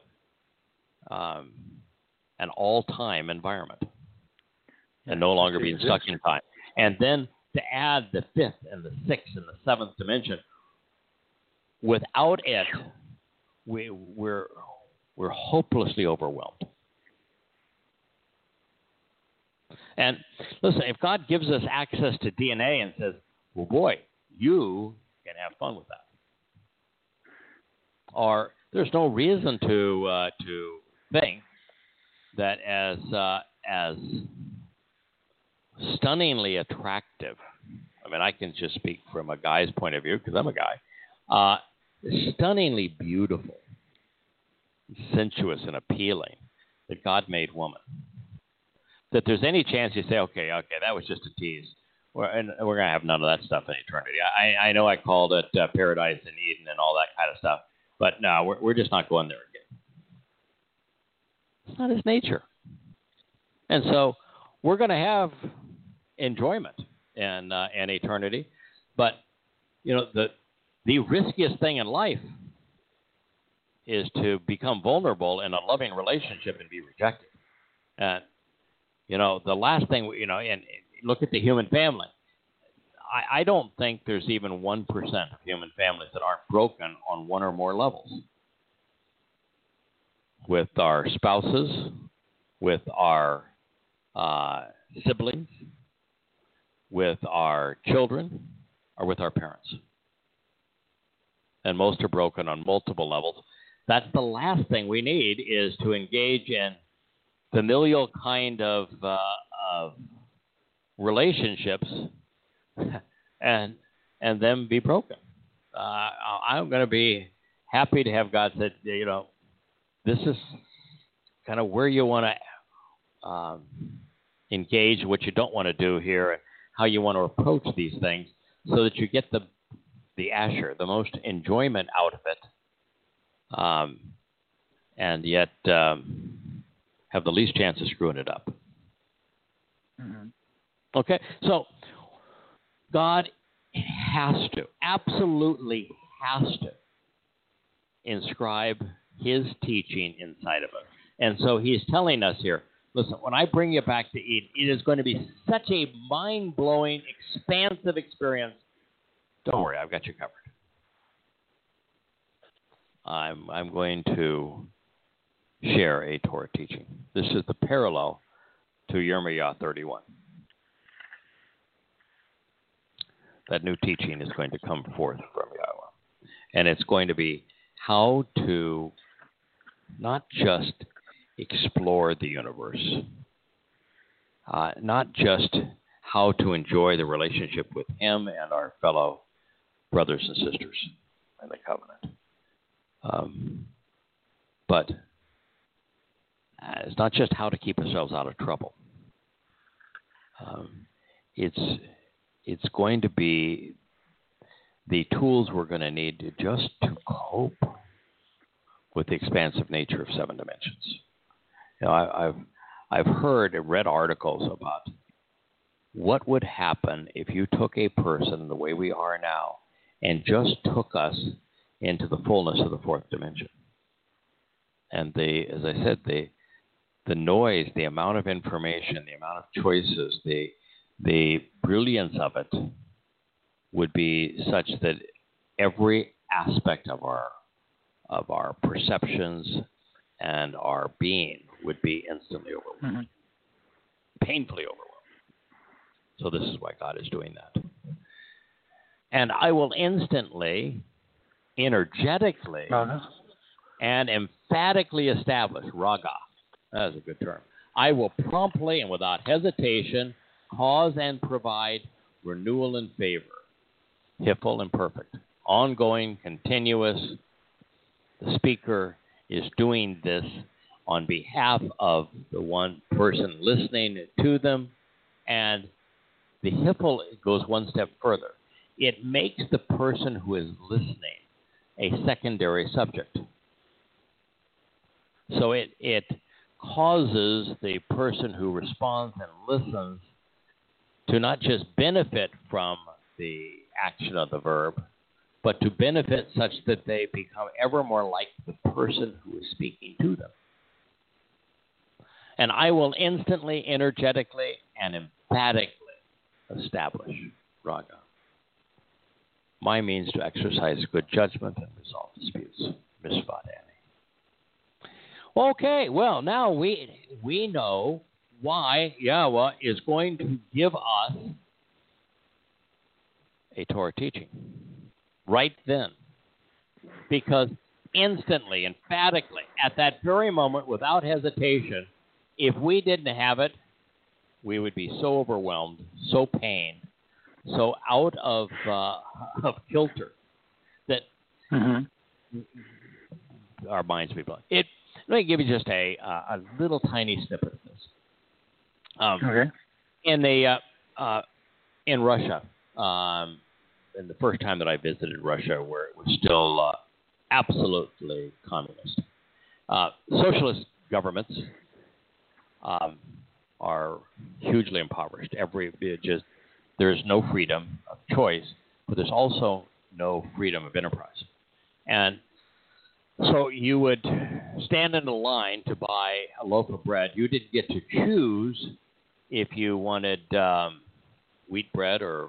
Speaker 3: an all-time environment and no longer being stuck in time. And then to add the 5th and the 6th and the 7th dimension, without it, we're hopelessly overwhelmed. And listen, if God gives us access to DNA and says, well, boy, you can have fun with that. Or there's no reason to think that as stunningly attractive, I mean, I can just speak from a guy's point of view because I'm a guy, stunningly beautiful sensuous and appealing that God made woman. That there's any chance you say, okay, that was just a tease. And we're going to have none of that stuff in eternity. I know I called it paradise and Eden and all that kind of stuff, but no, we're just not going there again. It's not his nature. And so we're going to have enjoyment in eternity, but the riskiest thing in life is to become vulnerable in a loving relationship and be rejected. And the last thing and look at the human family. I don't think there's even 1% of human families that aren't broken on one or more levels. With our spouses, with our siblings, with our children, or with our parents. And most are broken on multiple levels. That's the last thing we need, is to engage in familial kind of relationships and then be broken. I'm going to be happy to have God said, this is kind of where you want to engage, what you don't want to do here, and how you want to approach these things so that you get the asher, the most enjoyment out of it, and yet have the least chance of screwing it up. Mm-hmm. Okay, so God absolutely has to inscribe his teaching inside of us. And so he's telling us here, listen, when I bring you back to Eden, it is going to be such a mind-blowing, expansive experience. Don't worry, I've got you covered. I'm going to share a Torah teaching. This is the parallel to Yirmiyah 31. That new teaching is going to come forth from Yahweh. And it's going to be how to not just explore the universe, not just how to enjoy the relationship with him and our fellow brothers and sisters in the covenant. But it's not just how to keep ourselves out of trouble. It's going to be the tools we're going to need to cope with the expansive nature of 7 dimensions. I've heard and read articles about what would happen if you took a person the way we are now and just took us into the fullness of the 4th dimension. And as I said, the noise, the amount of information, the amount of choices, the brilliance of it would be such that every aspect of our perceptions and our being would be instantly overwhelmed, painfully overwhelmed. So this is why God is doing that. And I will instantly, energetically, and emphatically establish, raga, that is a good term, I will promptly and without hesitation cause and provide renewal and favor, hiphil and perfect, ongoing, continuous. The speaker is doing this on behalf of the one person listening to them, and the hiphil goes one step further. It makes the person who is listening a secondary subject. So it causes the person who responds and listens to not just benefit from the action of the verb, but to benefit such that they become ever more like the person who is speaking to them. And I will instantly, energetically, and emphatically establish raga, my means to exercise good judgment and resolve disputes. Mishpat Annie. Okay, well, now we know why Yahweh is going to give us a Torah teaching right then. Because instantly, emphatically, at that very moment, without hesitation, if we didn't have it, we would be so overwhelmed, so pained, so out of kilter that our minds would be blown. Let me give you just a little tiny snippet of this.
Speaker 4: Okay.
Speaker 3: In Russia, and the first time that I visited Russia, where it was still absolutely communist, socialist governments are hugely impoverished. There's no freedom of choice, but there's also no freedom of enterprise. And so you would stand in a line to buy a loaf of bread. You didn't get to choose if you wanted wheat bread or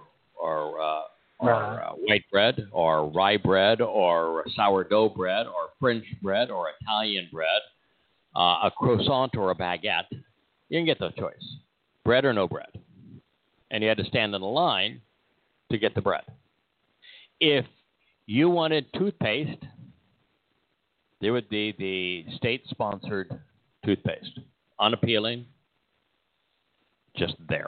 Speaker 3: white bread or rye bread or sourdough bread or French bread or Italian bread, a croissant or a baguette. You didn't get the choice, bread or no bread. And you had to stand in a line to get the bread. If you wanted toothpaste, there would be the state-sponsored toothpaste, unappealing, just there.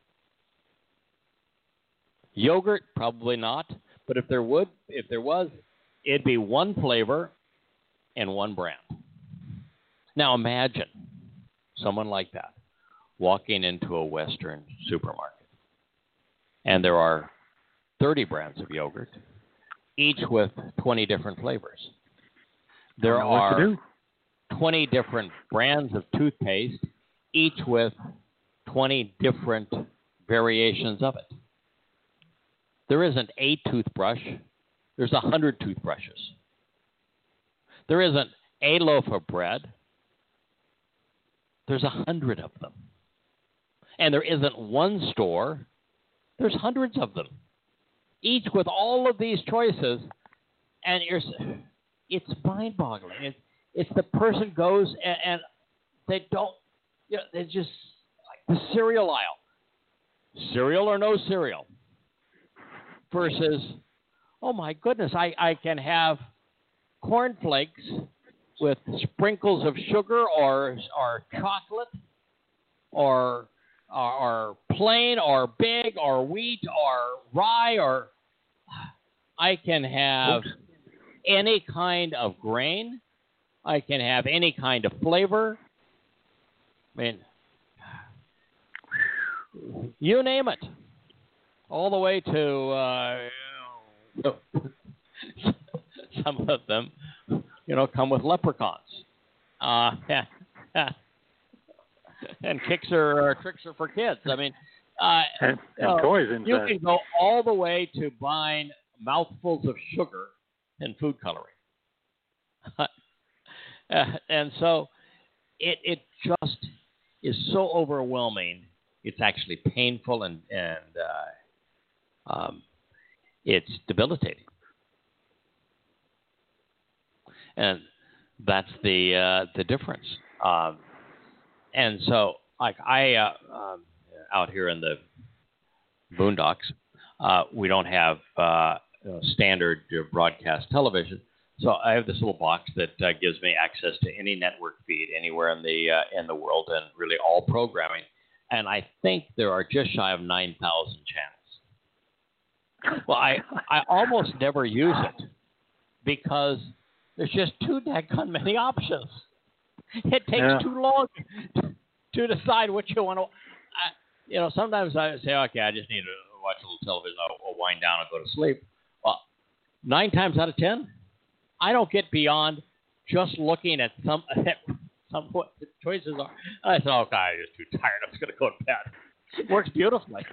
Speaker 3: Yogurt, probably not, but if there was, it'd be one flavor and one brand. Now imagine someone like that walking into a Western supermarket, and there are 30 brands of yogurt, each with 20 different flavors. There are 20 different brands of toothpaste, each with 20 different variations of it. There isn't a toothbrush. There's 100 toothbrushes. There isn't a loaf of bread. There's 100 of them. And there isn't one store. There's hundreds of them, each with all of these choices. And it's mind-boggling. It's the person goes and they don't, they just, like the cereal aisle. Cereal or no cereal? Versus, oh my goodness, I can have cornflakes with sprinkles of sugar or chocolate or plain or big or wheat or rye, or I can have any kind of grain. I can have any kind of flavor. I mean, you name it. All the way to some of them, come with leprechauns, and tricks are for kids. I mean,
Speaker 4: and toys inside.
Speaker 3: You can go all the way to buying mouthfuls of sugar and food coloring, and so it just is so overwhelming. It's actually painful and it's debilitating, and that's the difference. And so, like out here in the boondocks, we don't have standard broadcast television. So I have this little box that gives me access to any network feed anywhere in the world, and really all programming. And I think there are just shy of 9,000 channels. Well, I almost never use it because there's just too daggone many options. It takes too long to decide what you want to. Sometimes I say, okay, I just need to watch a little television. I'll wind down and go to sleep. Well, 9 times out of 10, I don't get beyond just looking at some what the choices are. I said, okay, I'm just too tired. I'm just going to go to bed. It works beautifully.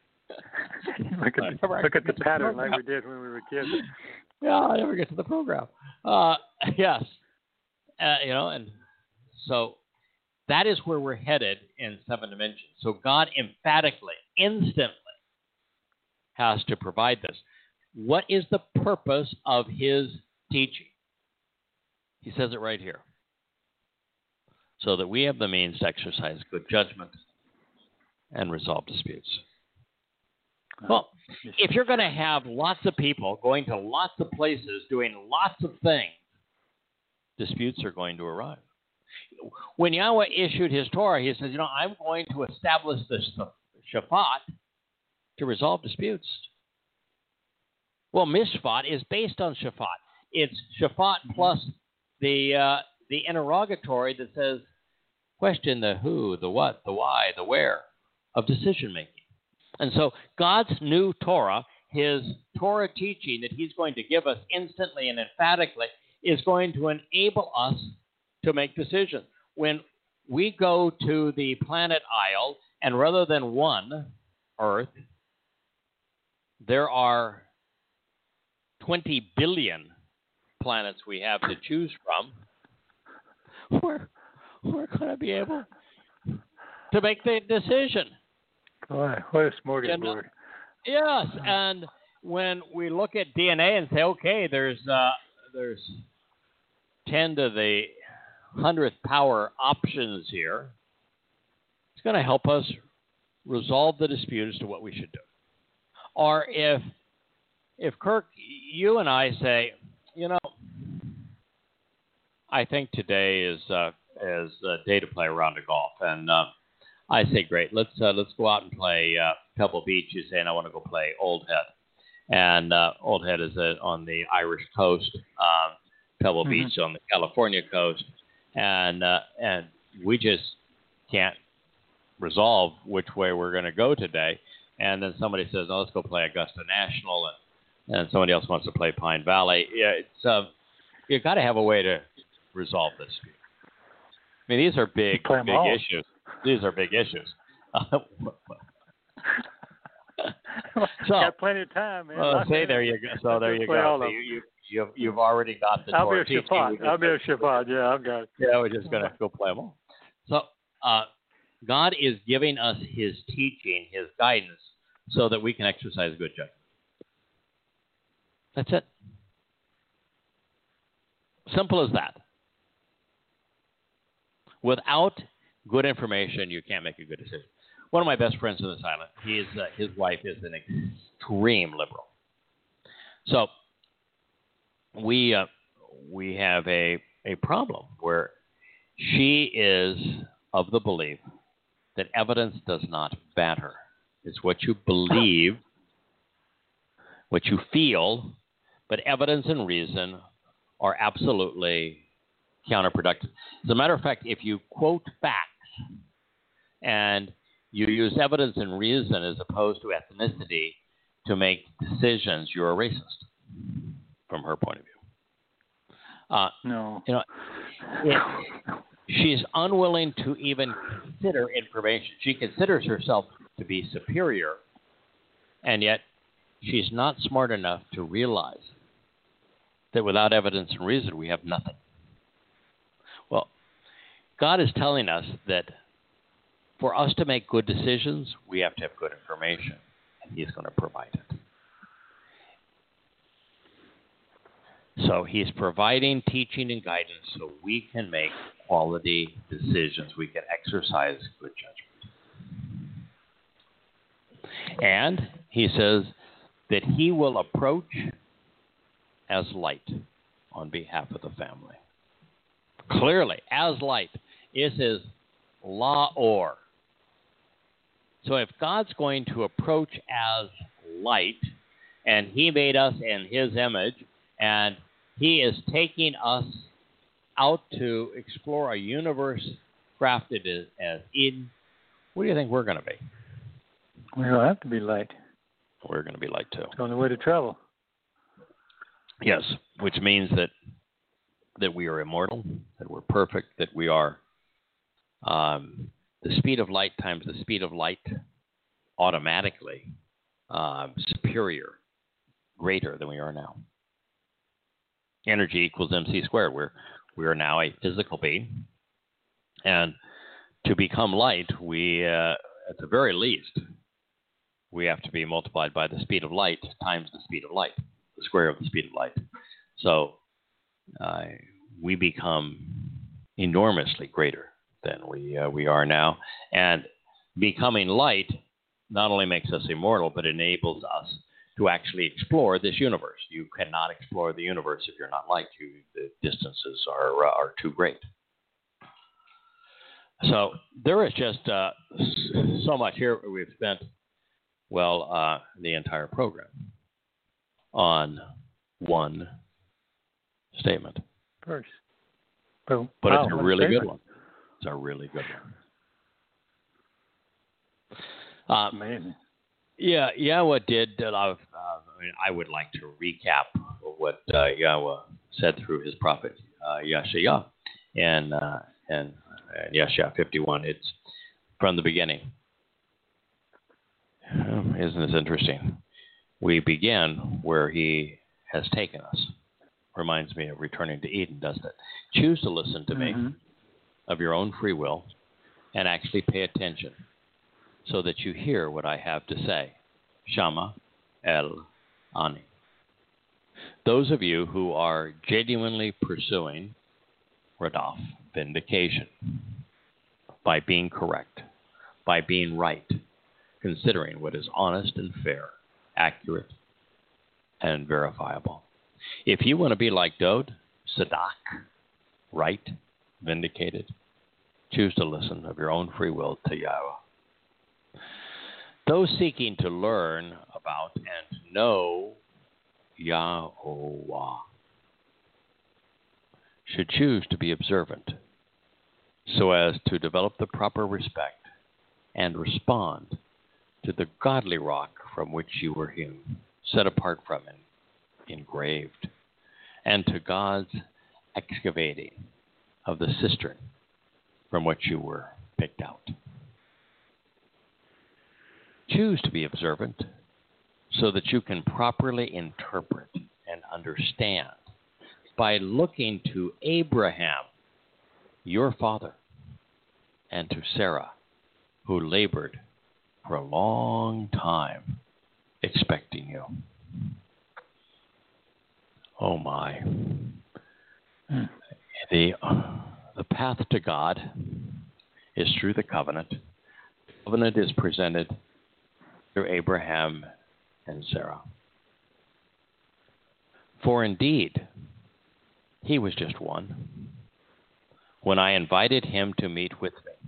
Speaker 4: Look at the pattern like we did when we were kids.
Speaker 3: Yeah, I never get to the program. Yes. And so that is where we're headed in 7 dimensions. So God emphatically, instantly has to provide this. What is the purpose of his teaching? He says it right here. So that we have the means to exercise good judgment and resolve disputes. Well, if you're going to have lots of people going to lots of places doing lots of things, disputes are going to arise. When Yahweh issued his Torah, he says, I'm going to establish this Shaphat to resolve disputes. Well, Mishpat is based on Shaphat. It's Shaphat plus the the interrogatory that says, question the who, the what, the why, the where of decision making. And so God's new Torah, his Torah teaching that he's going to give us instantly and emphatically, is going to enable us to make decisions. When we go to the planet Isle, and rather than one Earth, there are 20 billion planets we have to choose from, we're going to be able to make the decision.
Speaker 4: Boy, what a smorgasbord.
Speaker 3: Yes, and when we look at DNA and say, okay, there's 10 to the 100th power options here, it's going to help us resolve the dispute as to what we should do. Or if Kirk, you and I say, I think today is a day to play a round of golf, and I say, great, let's go out and play Pebble Beach. You say, and I want to go play Old Head, and Old Head is on the Irish coast, Pebble Beach on the California coast, and we just can't resolve which way we're going to go today. And then somebody says, let's go play Augusta National, and somebody else wants to play Pine Valley. Yeah, it's you've got to have a way to resolve this. I mean, these are big issues. These are big issues.
Speaker 4: Got plenty of time, man.
Speaker 3: There you go. So there you go. So you've already got the Torah teaching.
Speaker 4: I'll be a Shabbat. Yeah, I've got it.
Speaker 3: Yeah, we're just going to go play them all. So God is giving us his teaching, his guidance, so that we can exercise good judgment. That's it. Simple as that. Without good information, you can't make a good decision. One of my best friends in this island, his wife is an extreme liberal. So we have a problem where she is of the belief that evidence does not matter. It's what you believe, what you feel, but evidence and reason are absolutely counterproductive. As a matter of fact, if you quote facts and you use evidence and reason as opposed to ethnicity to make decisions, you're a racist from her point of view.
Speaker 4: No.
Speaker 3: She's unwilling to even consider information. She considers herself to be superior, and yet she's not smart enough to realize that without evidence and reason, we have nothing. Well, God is telling us that for us to make good decisions, we have to have good information, and he's going to provide it. So he's providing teaching and guidance so we can make quality decisions. We can exercise good judgment. And he says that he will approach as light on behalf of the family. Clearly, as light. This is la'or. So if God's going to approach as light, and he made us in his image, and he is taking us out to explore a universe crafted as Eden, what do you think we're going to be?
Speaker 4: We'll have to be light.
Speaker 3: We're going to be light, too.
Speaker 4: It's the only way to travel.
Speaker 3: Yes, which means that we are immortal, that we're perfect, that we are the speed of light times the speed of light automatically superior, greater than we are now. Energy equals MC squared. We are now a physical being, and to become light, we at the very least we have to be multiplied by the speed of light times the speed of light, the square of the speed of light. So we become enormously greater than we are now, and becoming light not only makes us immortal, but enables us to actually explore this universe. You cannot explore the universe if you're not light. The distances are too great. So there is just so much here. We've spent, the entire program on one statement.
Speaker 4: Verse.
Speaker 3: But it's a really good one. It's a really good one.
Speaker 4: Amazing.
Speaker 3: Yeah, Yahweh did. I would like to recap what Yahweh said through his prophet Yeshaya, and Yeshaya 51. It's from the beginning. Isn't this interesting? We begin where he has taken us. Reminds me of returning to Eden, doesn't it? Choose to listen to me of your own free will and actually pay attention so that you hear what I have to say. Shama El Ani. Those of you who are genuinely pursuing Radaf, vindication, by being correct, by being right, considering what is honest and fair, accurate, and verifiable. If you want to be like Dode, Sadak, right, vindicated, choose to listen of your own free will to Yahweh. Those seeking to learn about and know Yahweh should choose to be observant so as to develop the proper respect and respond to the godly rock from which you were hewn, set apart from and engraved, and to God's excavating of the cistern from which you were picked out. Choose to be observant so that you can properly interpret and understand by looking to Abraham, your father, and to Sarah, who labored for a long time expecting you. Oh my. The path to God is through the covenant. The covenant is presented through Abraham and Sarah. For indeed, he was just one when I invited him to meet with me,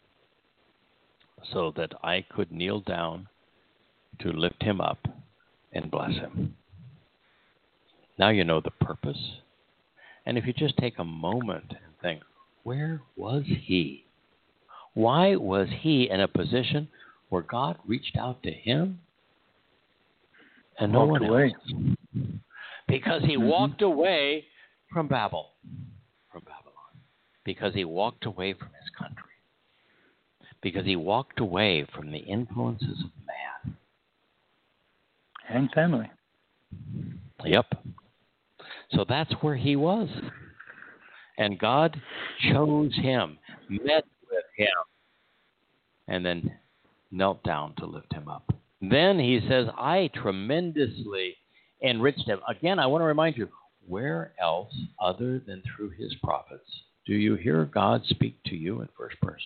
Speaker 3: so that I could kneel down to lift him up and bless him. Now you know the purpose. And if you just take a moment and think, where was he? Why was he in a position where God reached out to him and no one else? Because he walked away from Babylon. Because he walked away from his country. Because he walked away from the influences of man.
Speaker 4: And family.
Speaker 3: Yep. So that's where he was. And God chose him, met with him, and then knelt down to lift him up. Then he says, I tremendously enriched him. Again, I want to remind you, where else other than through his prophets do you hear God speak to you in first person?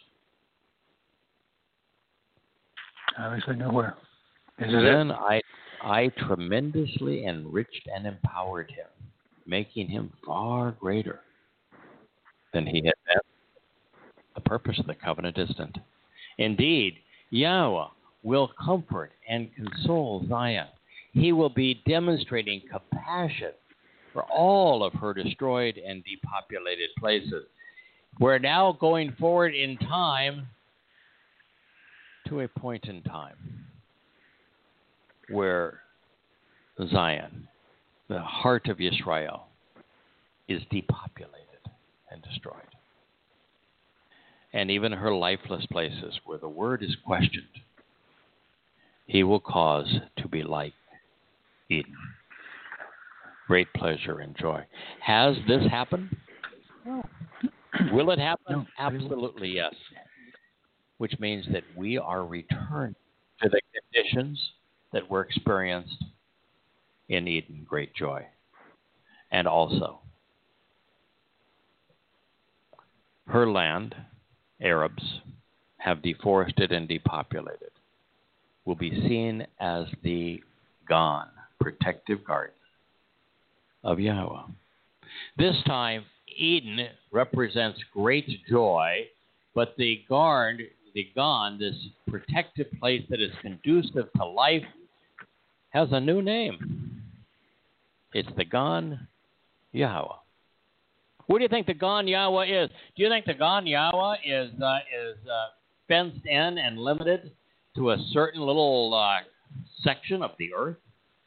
Speaker 4: Obviously nowhere.
Speaker 3: Then I tremendously enriched and empowered him, making him far greater than he had been. The purpose of the covenant isn't it? Indeed, Yahweh will comfort and console Zion. He will be demonstrating compassion for all of her destroyed and depopulated places. We're now going forward in time to a point in time where Zion, the heart of Israel, is depopulated and destroyed. And even her lifeless places where the word is questioned, he will cause to be like Eden. Great pleasure and joy. Has this happened? No. Will it happen?
Speaker 4: No.
Speaker 3: Absolutely yes. Which means that we are returned to the conditions that were experienced in Eden, great joy. And also, her land, Arabs, have deforested and depopulated, will be seen as the Gan, protective garden of Yahweh. This time, Eden represents great joy, but the Gan, this protective place that is conducive to life, has a new name. It's the Gan Yahweh, What do you think the Gan Yawa is? Do you think the Gan Yawa is fenced in and limited to a certain little section of the earth?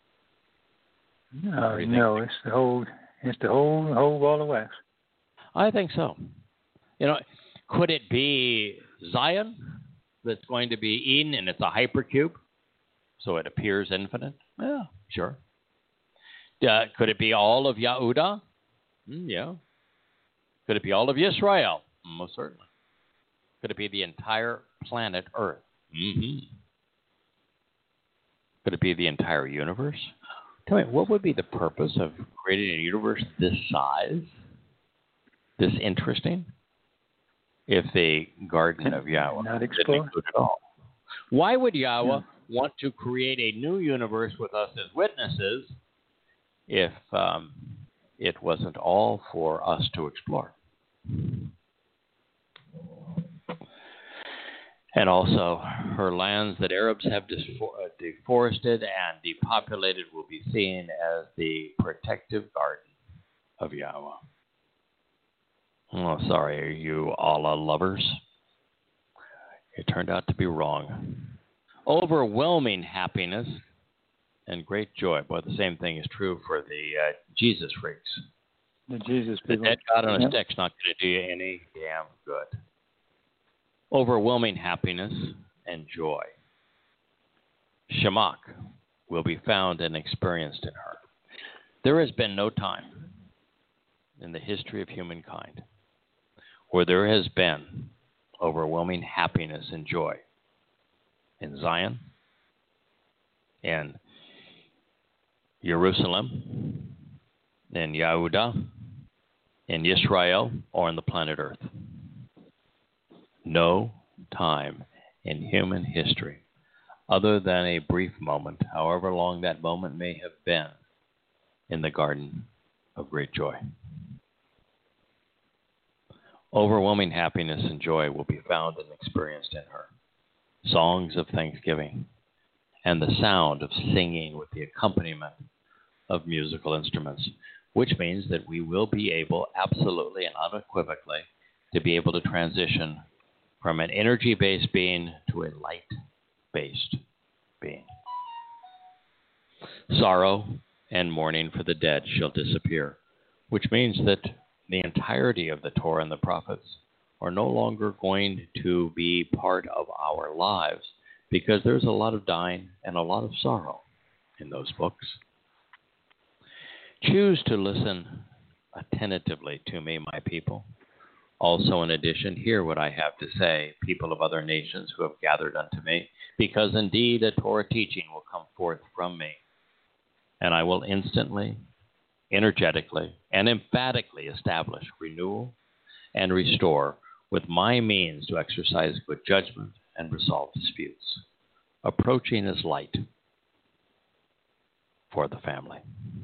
Speaker 4: No, it's the whole ball of wax.
Speaker 3: I think so. Could it be Zion that's going to be eaten and it's a hypercube, so it appears infinite? Yeah, sure. Could it be all of Yehuda? Yeah. Could it be all of Yisrael? Most certainly. Could it be the entire planet Earth? Mm-hmm. Could it be the entire universe? Tell me, what would be the purpose of creating a universe this size, this interesting, if the Garden of Yahweh
Speaker 4: not
Speaker 3: didn't
Speaker 4: explore
Speaker 3: include it all? Why would Yahweh want to create a new universe with us as witnesses if it wasn't all for us to explore? And also, her lands that Arabs have deforested and depopulated will be seen as the protective garden of Yahweh. Oh, sorry, are you Allah lovers? It turned out to be wrong. Overwhelming happiness and great joy. But the same thing is true for the Jesus freaks.
Speaker 4: The Jesus
Speaker 3: The
Speaker 4: people.
Speaker 3: dead God on a stick's not going to do you any damn good. Overwhelming happiness and joy. Shamak will be found and experienced in her. There has been no time in the history of humankind where there has been overwhelming happiness and joy in Zion, in Jerusalem, in Yehuda, in Israel, or on the planet Earth. No time in human history, other than a brief moment, however long that moment may have been, in the garden of great joy. Overwhelming happiness and joy will be found and experienced in her. Songs of thanksgiving and the sound of singing with the accompaniment of musical instruments, which means that we will be able absolutely and unequivocally to be able to transition from an energy-based being to a light-based being. Sorrow and mourning for the dead shall disappear, which means that the entirety of the Torah and the prophets are no longer going to be part of our lives because there's a lot of dying and a lot of sorrow in those books. Choose to listen attentively to me, my people. Also, in addition, hear what I have to say, people of other nations who have gathered unto me, because indeed a Torah teaching will come forth from me, and I will instantly, energetically, and emphatically establish renewal and restore with my means to exercise good judgment and resolve disputes, approaching as light for the family.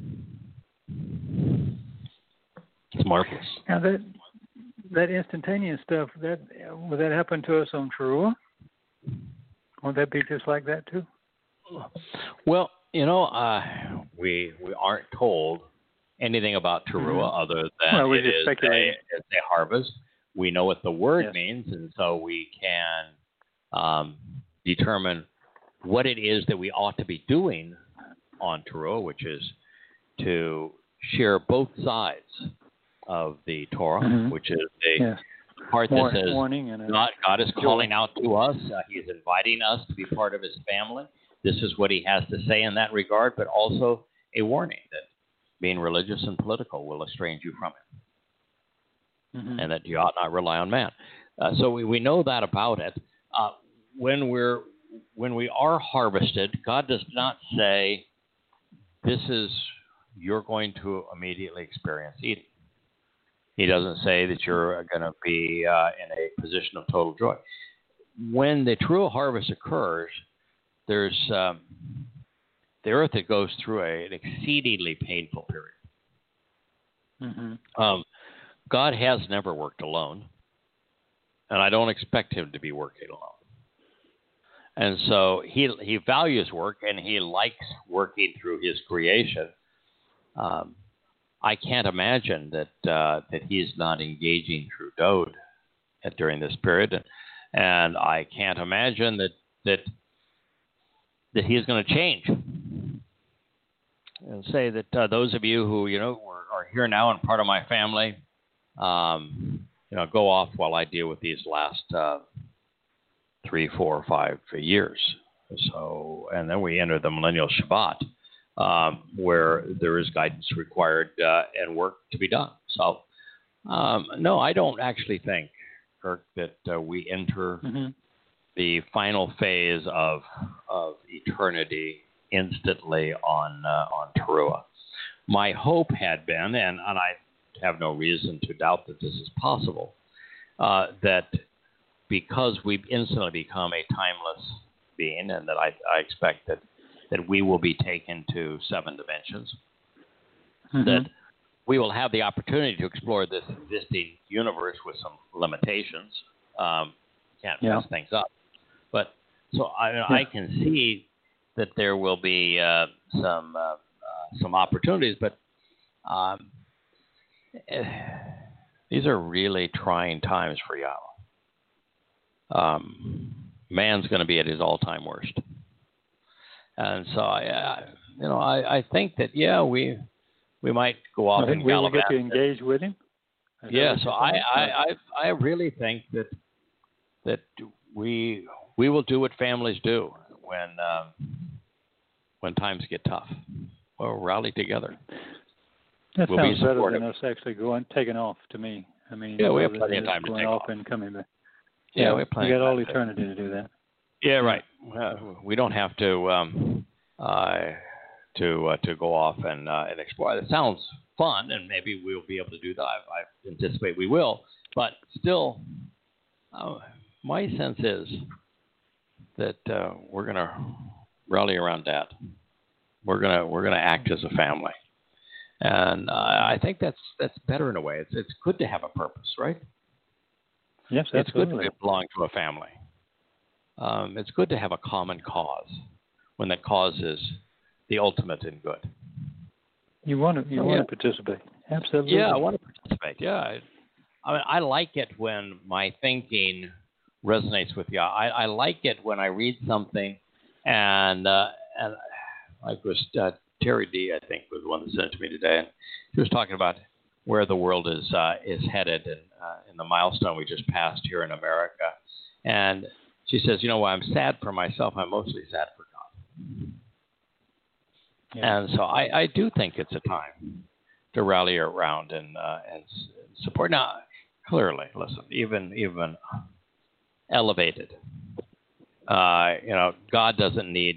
Speaker 3: It's marvelous.
Speaker 4: Now that instantaneous stuff, will that happen to us on Teruah? Won't that be just like that too?
Speaker 3: Well, we aren't told anything about Teruah other than it is a harvest. We know what the word means, and so we can determine what it is that we ought to be doing on Teruah, which is to share both sides of the Torah, which is the part that says God is calling out to us. He is inviting us to be part of his family. This is what he has to say in that regard, but also a warning that being religious and political will estrange you from him, and that you ought not rely on man. So we know that about it. When we are harvested, God does not say, this is, you're going to immediately experience eating. He doesn't say that you're going to be in a position of total joy. When the true harvest occurs, there's the earth that goes through an exceedingly painful period. God has never worked alone, and I don't expect him to be working alone. And so he values work, and he likes working through his creation. I can't imagine that he's not engaging Trudeau during this period, and I can't imagine that he's going to change. And say that those of you who are here now and part of my family, go off while I deal with these last 3, 4, 5 years. So, and then we enter the Millennial Shabbat, where there is guidance required and work to be done. So, no, I don't actually think, Kirk, that we enter the final phase of eternity instantly on Teruah. My hope had been, and I have no reason to doubt that this is possible, that because we've instantly become a timeless being, and that I expect that we will be taken to 7 dimensions, that we will have the opportunity to explore this existing universe with some limitations. Can't mess things up. But so I can see that there will be some opportunities, but these are really trying times for Yahweh. Man's going to be at his all-time worst, and so I think that we might go off and
Speaker 4: we will get to engage with him.
Speaker 3: Yeah, so I really think that we will do what families do when times get tough. We'll rally together.
Speaker 4: That sounds better than us actually taking off. To me, I mean,
Speaker 3: we have plenty of time to take off
Speaker 4: and coming back.
Speaker 3: Yeah, we have plenty.
Speaker 4: We got all eternity to do that.
Speaker 3: Yeah, right. We don't have to go off and explore. It sounds fun, and maybe we'll be able to do that. I anticipate we will. But still, my sense is that we're going to rally around Dad. We're gonna act as a family, and I think that's better in a way. It's good to have a purpose, right?
Speaker 4: Yes,
Speaker 3: it's
Speaker 4: absolutely.
Speaker 3: good to belong to a family. It's good to have a common cause when that cause is the ultimate in good.
Speaker 4: You want to participate. Absolutely.
Speaker 3: Yeah, I want to participate. Yeah, I mean, I like it when my thinking resonates with you. I like it when I read something and like was Terry D, I think, was the one that sent it to me today, and he was talking about where the world is headed and in the milestone we just passed here in America. And she says, while I'm sad for myself, I'm mostly sad for God. Yeah. And so I do think it's a time to rally around and support. Now, clearly, listen, even elevated, God doesn't need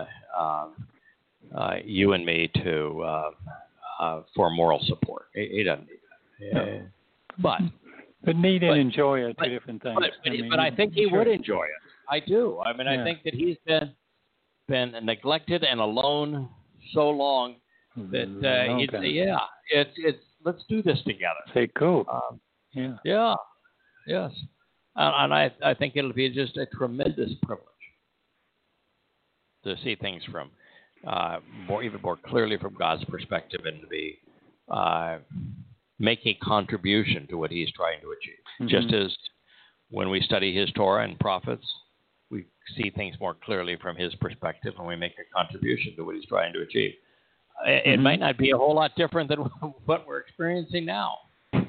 Speaker 3: you and me to for moral support. He doesn't need that.
Speaker 4: No. But need and enjoy are two different things.
Speaker 3: But I think he would enjoy it. I do. I mean, I think that he's been neglected and alone so long that it's let's do this together.
Speaker 4: Say cool.
Speaker 3: Yes. And I think it'll be just a tremendous privilege to see things from even more clearly from God's perspective, and to be make a contribution to what He's trying to achieve. Just as when we study His Torah and prophets, we see things more clearly from His perspective, and we make a contribution to what He's trying to achieve. It might not be a whole lot different than what we're experiencing now.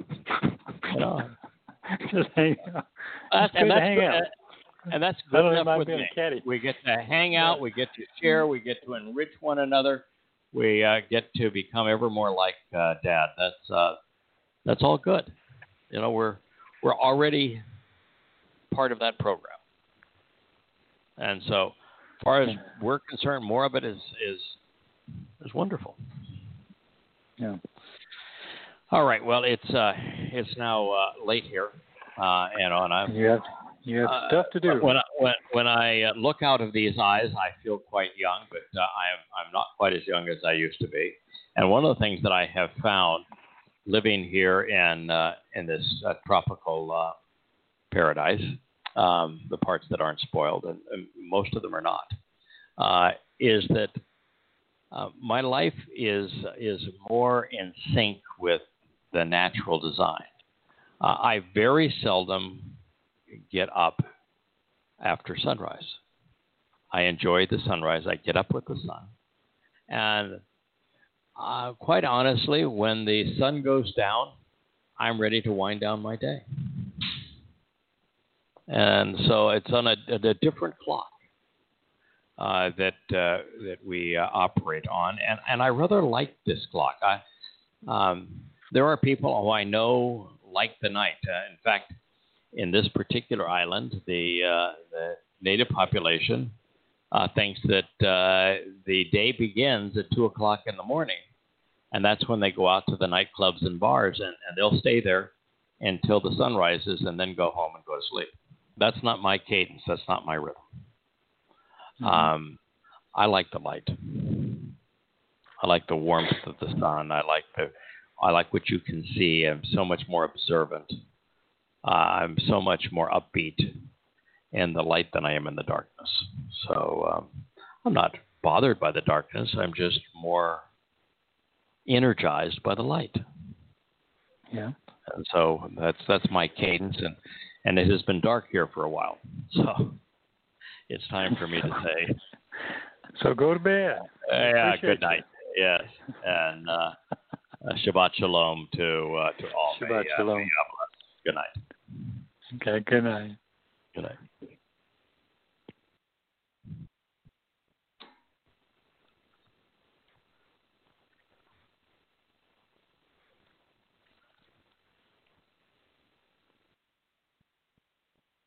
Speaker 4: Just hang out.
Speaker 3: And that's good enough with me. We get to hang out, we get to share, we get to enrich one another, we get to become ever more like Dad. That's all good. We're already part of that program, and so, as far as we're concerned, more of it is wonderful.
Speaker 4: Yeah.
Speaker 3: All right. Well, it's now late here, and
Speaker 4: you have stuff to do.
Speaker 3: When I look out of these eyes, I feel quite young, but I'm not quite as young as I used to be. And one of the things that I have found living here in this tropical paradise, the parts that aren't spoiled, and most of them are not, is that my life is more in sync with the natural design. I very seldom get up after sunrise. I enjoy the sunrise. I get up with the sun. And quite honestly, when the sun goes down, I'm ready to wind down my day. And so it's on a different clock that we operate on. And I rather like this clock. There are people who I know like the night. In fact, in this particular island, the native population thinks that the day begins at 2 o'clock in the morning, and that's when they go out to the nightclubs and bars, and they'll stay there until the sun rises and then go home and go to sleep. That's not my cadence. That's not my rhythm. Mm-hmm. I like the light. I like the warmth of the sun. I like what you can see. I'm so much more observant. I'm so much more upbeat in the light than I am in the darkness. So I'm not bothered by the darkness. I'm just more energized by the light.
Speaker 4: Yeah.
Speaker 3: And so that's my cadence, and it has been dark here for a while. So it's time for me to say.
Speaker 4: So go to bed.
Speaker 3: Yeah. Good night. Yes. And Shabbat Shalom to all.
Speaker 4: Shabbat Shalom.
Speaker 3: Good night.
Speaker 4: Okay. Good night.
Speaker 3: Good night.